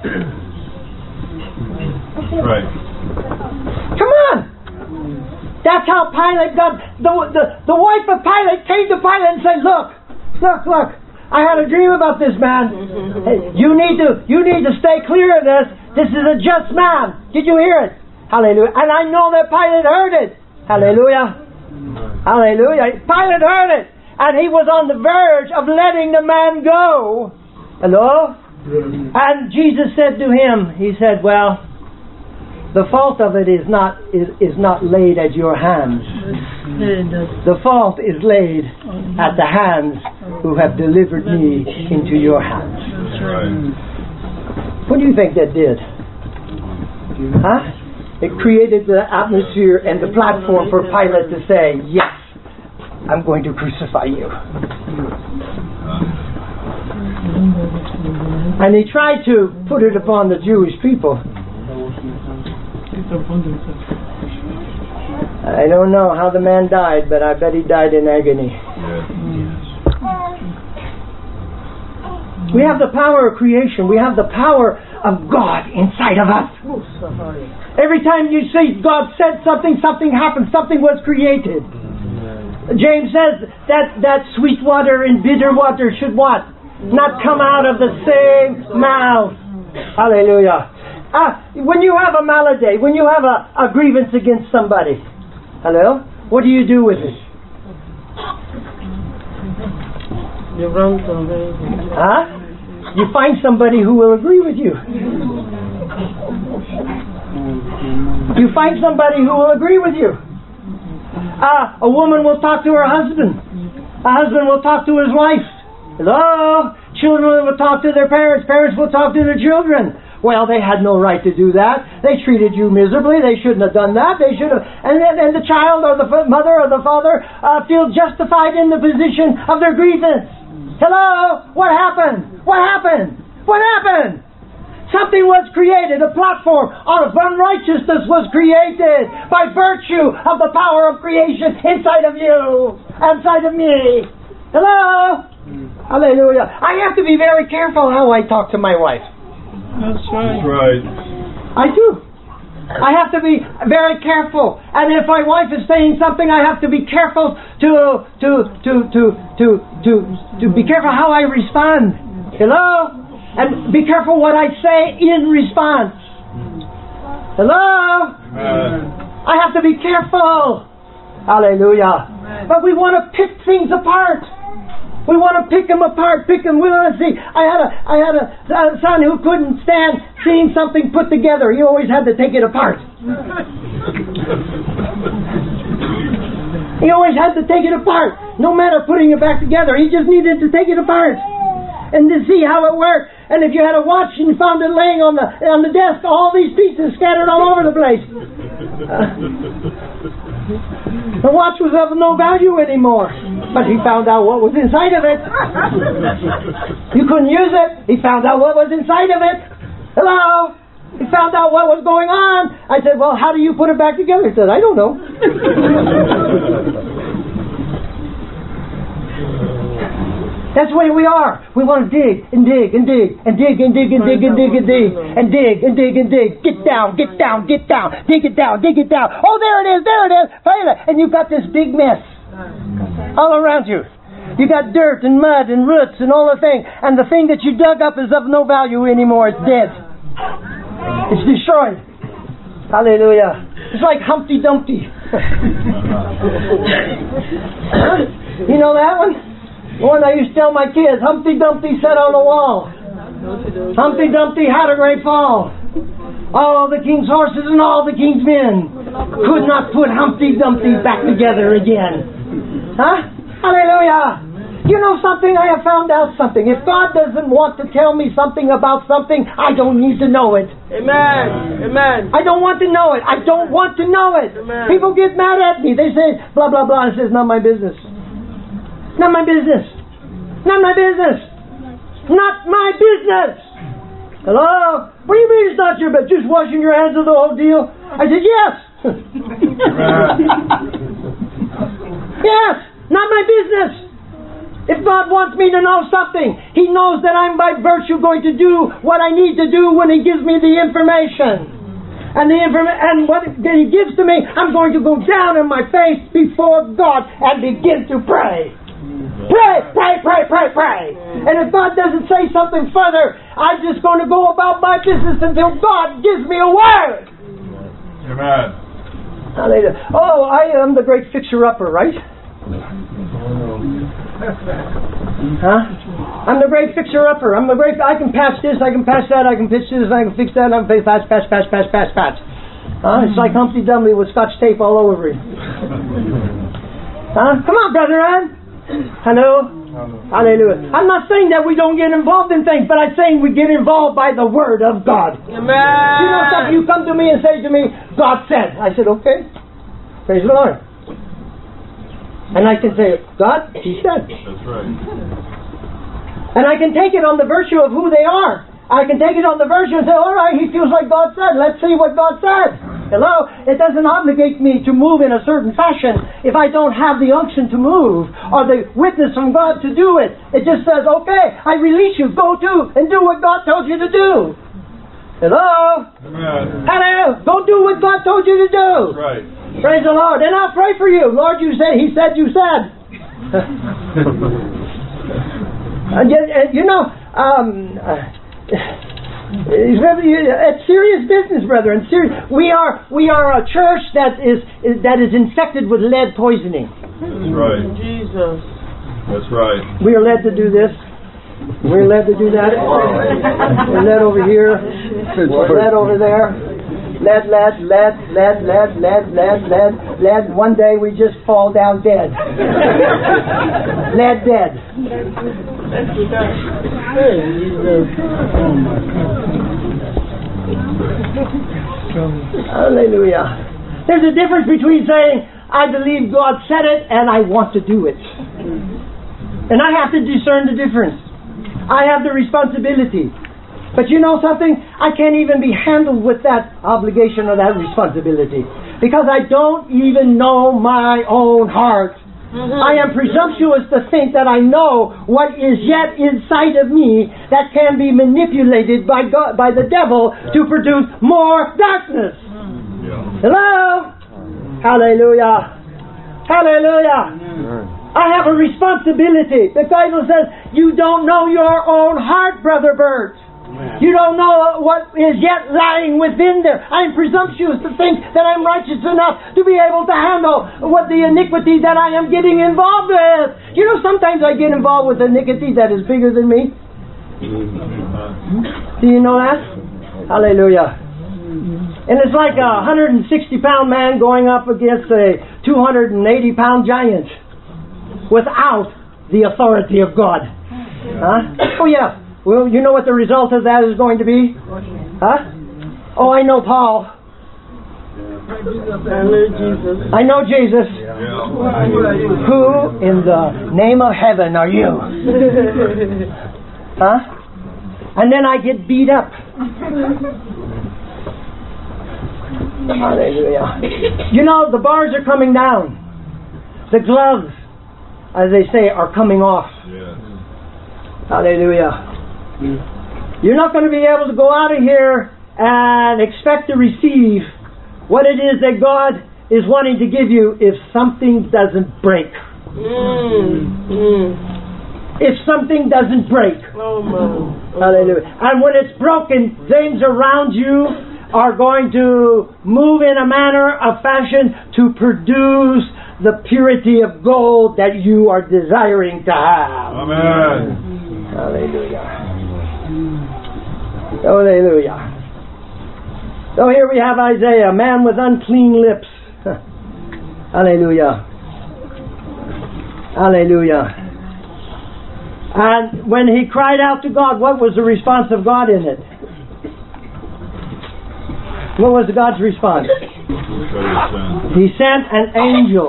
Right. Come on! That's how Pilate got... The, the, the wife of Pilate came to Pilate and said, look, look, look, I had a dream about this man. Hey, you need to you need to stay clear of this. This is a just man. Did you hear it? Hallelujah. And I know that Pilate heard it. Hallelujah. Hallelujah. Pilate heard it. And he was on the verge of letting the man go. Hello? And Jesus said to him, he said, well, the fault of it is not is, is not laid at your hands. The fault is laid at the hands who have delivered me into your hands. Right. What do you think that did? Huh? It created the atmosphere and the platform for Pilate to say, yes, I'm going to crucify you. And he tried to put it upon the Jewish people. I don't know how the man died, but I bet he died in agony. We have the power of creation. We have the power of God inside of us. Every time you see God said something, something happened. Something was created. James says that, that sweet water and bitter water should what? Not come out of the same mouth. Hallelujah. Uh, when you have a malady, when you have a, a grievance against somebody, hello? What do you do with it? You run somebody. Huh? You find somebody who will agree with you. You find somebody who will agree with you. Uh, a woman will talk to her husband. A husband will talk to his wife. Hello? Children will talk to their parents. Parents will talk to their children. Well, they had no right to do that. They treated you miserably. They shouldn't have done that. They should have. And then and the child or the mother or the father uh, feel justified in the position of their grievance. Hello? What happened? What happened? What happened? Something was created. A platform of unrighteousness was created by virtue of the power of creation inside of you, inside of me. Hello? Hallelujah. I have to be very careful how I talk to my wife. That's right. That's right. I do. I have to be very careful. And if my wife is saying something, I have to be careful to to to to to to to be careful how I respond. Hello? And be careful what I say in response. Hello? Amen. I have to be careful. Hallelujah. But we want to pick things apart. We want to pick them apart, pick them. We want to see. I had a, I had a, a son who couldn't stand seeing something put together. He always had to take it apart. He always had to take it apart. No matter putting it back together, he just needed to take it apart and to see how it worked. And if you had a watch and you found it laying on the on the desk, all these pieces scattered all over the place. Uh, the watch was of no value anymore. But he found out what was inside of it. You couldn't use it. He found out what was inside of it. Hello? He found out what was going on. I said, well, how do you put it back together? He said, I don't know. That's the way we are. We want to dig and dig and dig and dig and dig and dig and dig and dig and dig and dig and dig. Get down, get down, get down. Dig it down, dig it down. Oh, there it is, there it is. And you've got this big mess all around you. You got dirt and mud and roots and all the thing. And the thing that you dug up is of no value anymore. It's dead. It's destroyed. Hallelujah. It's like Humpty Dumpty. You know that one? The one I used to tell my kids. Humpty Dumpty sat on the wall. Humpty Dumpty had a great fall. All the king's horses and all the king's men could not put Humpty Dumpty back together again. Huh? Hallelujah. You know something? I have found out something. If God doesn't want to tell me something about something, I don't need to know it. Amen. Amen. I don't want to know it. I don't want to know it. Amen. People get mad at me. They say, blah, blah, blah. I says, not my business. Not my business. Not my business. Not my business. Hello? What do you mean it's not your business? Just washing your hands of the whole deal? I said, yes. Yes. Not my business. If God wants me to know something, He knows that I'm by virtue going to do what I need to do when He gives me the information. And the inform- and what He gives to me, I'm going to go down on my face before God and begin to pray. Pray, pray, pray, pray, pray. And if God doesn't say something further, I'm just going to go about my business until God gives me a word. Amen. Hallelujah. Oh, I am the great fixer-upper, right? Huh? I'm the great fixer-upper. I'm the great. I can patch this. I can patch that. I can fix this. I can fix that. I can patch, patch, patch, patch, patch, patch. Huh? It's like Humpty Dumpty with Scotch tape all over him. Huh? Come on, brother Ann. Hello? Hallelujah. I'm not saying that we don't get involved in things, but I'm saying we get involved by the Word of God. Amen. You know something? You come to me and say to me, God said. I said, okay. Praise the Lord. And I can say, God, He said. That's right. And I can take it on the virtue of who they are. I can take it on the virtue and say, all right, he feels like God said. Let's see what God said. Hello? It doesn't obligate me to move in a certain fashion if I don't have the unction to move or the witness from God to do it. It just says, okay, I release you. Go do and do what God tells you to do. Hello? Amen. Hello? Go do what God told you to do. That's right. Praise the Lord. And I'll pray for you. Lord, you said, He said, you said. And you, and you know, um, uh, it's serious business, brethren. Serious. We are we are a church that is, is that is infected with lead poisoning. That's right. Jesus. That's right. We are led to do this. We're led to do that. We're led over here. We're led over there. Led, led, led, led, led, led, led, led, led. One day we just fall down dead. Led dead. Hey, Jesus. Hallelujah. There's a difference between saying, I believe God said it and I want to do it. And I have to discern the difference. I have the responsibility. But you know something? I can't even be handled with that obligation or that responsibility. Because I don't even know my own heart. Mm-hmm. I am presumptuous to think that I know what is yet inside of me that can be manipulated by God, by the devil, yeah. to produce more darkness. Yeah. Hello? Hallelujah. Hallelujah. Yeah. I have a responsibility. The Bible says, you don't know your own heart, Brother Bert. Amen. You don't know what is yet lying within there. I'm presumptuous to think that I'm righteous enough to be able to handle what the iniquity that I am getting involved with. You know, sometimes I get involved with iniquity that is bigger than me. Do you know that? Hallelujah. And it's like a one hundred sixty pound man going up against a two hundred eighty pound giant without the authority of God. Huh? Oh yeah. Well, you know what the result of that is going to be? Huh? Oh, I know Paul. I know Jesus. I know Jesus. Who in the name of heaven are you? Huh? And then I get beat up. Hallelujah. You know, the bars are coming down. The gloves, as they say, are coming off. Hallelujah. You're not going to be able to go out of here and expect to receive what it is that God is wanting to give you if something doesn't break. Mm. Mm. If something doesn't break. Oh, man. Hallelujah. And when it's broken, things around you are going to move in a manner of fashion to produce the purity of gold that you are desiring to have. Amen. Hallelujah. Hallelujah. So here we have Isaiah, a man with unclean lips. Hallelujah. Hallelujah. And when he cried out to God, what was the response of God in it? What was God's response? He sent an angel.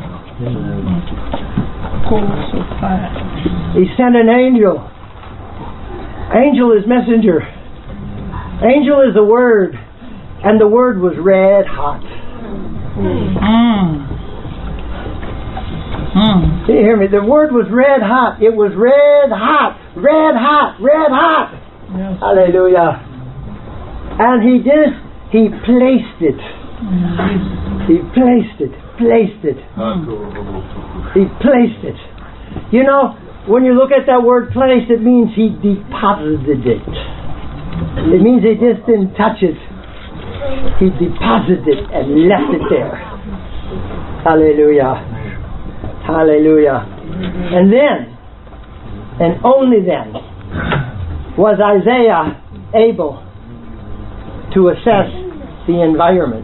He sent an angel. Angel is messenger. Angel is the word. And the word was red hot. Mm. Mm. Can you hear me? The word was red hot. It was red hot. Red hot. Red hot. Yes. Hallelujah. And he did. He placed it. Mm. He placed it. Placed it. He placed it. You know, when you look at that word placed, it means he deposited it. It means he just didn't touch it. He deposited it and left it there. Hallelujah. Hallelujah. And then, and only then, was Isaiah able to assess the environment.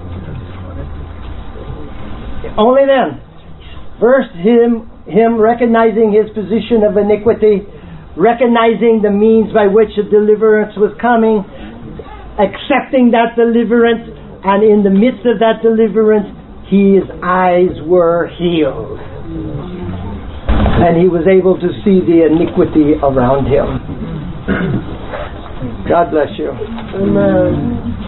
Only then. First, him, him recognizing his position of iniquity, recognizing the means by which a deliverance was coming, accepting that deliverance, and in the midst of that deliverance, his eyes were healed. And he was able to see the iniquity around him. God bless you. Amen.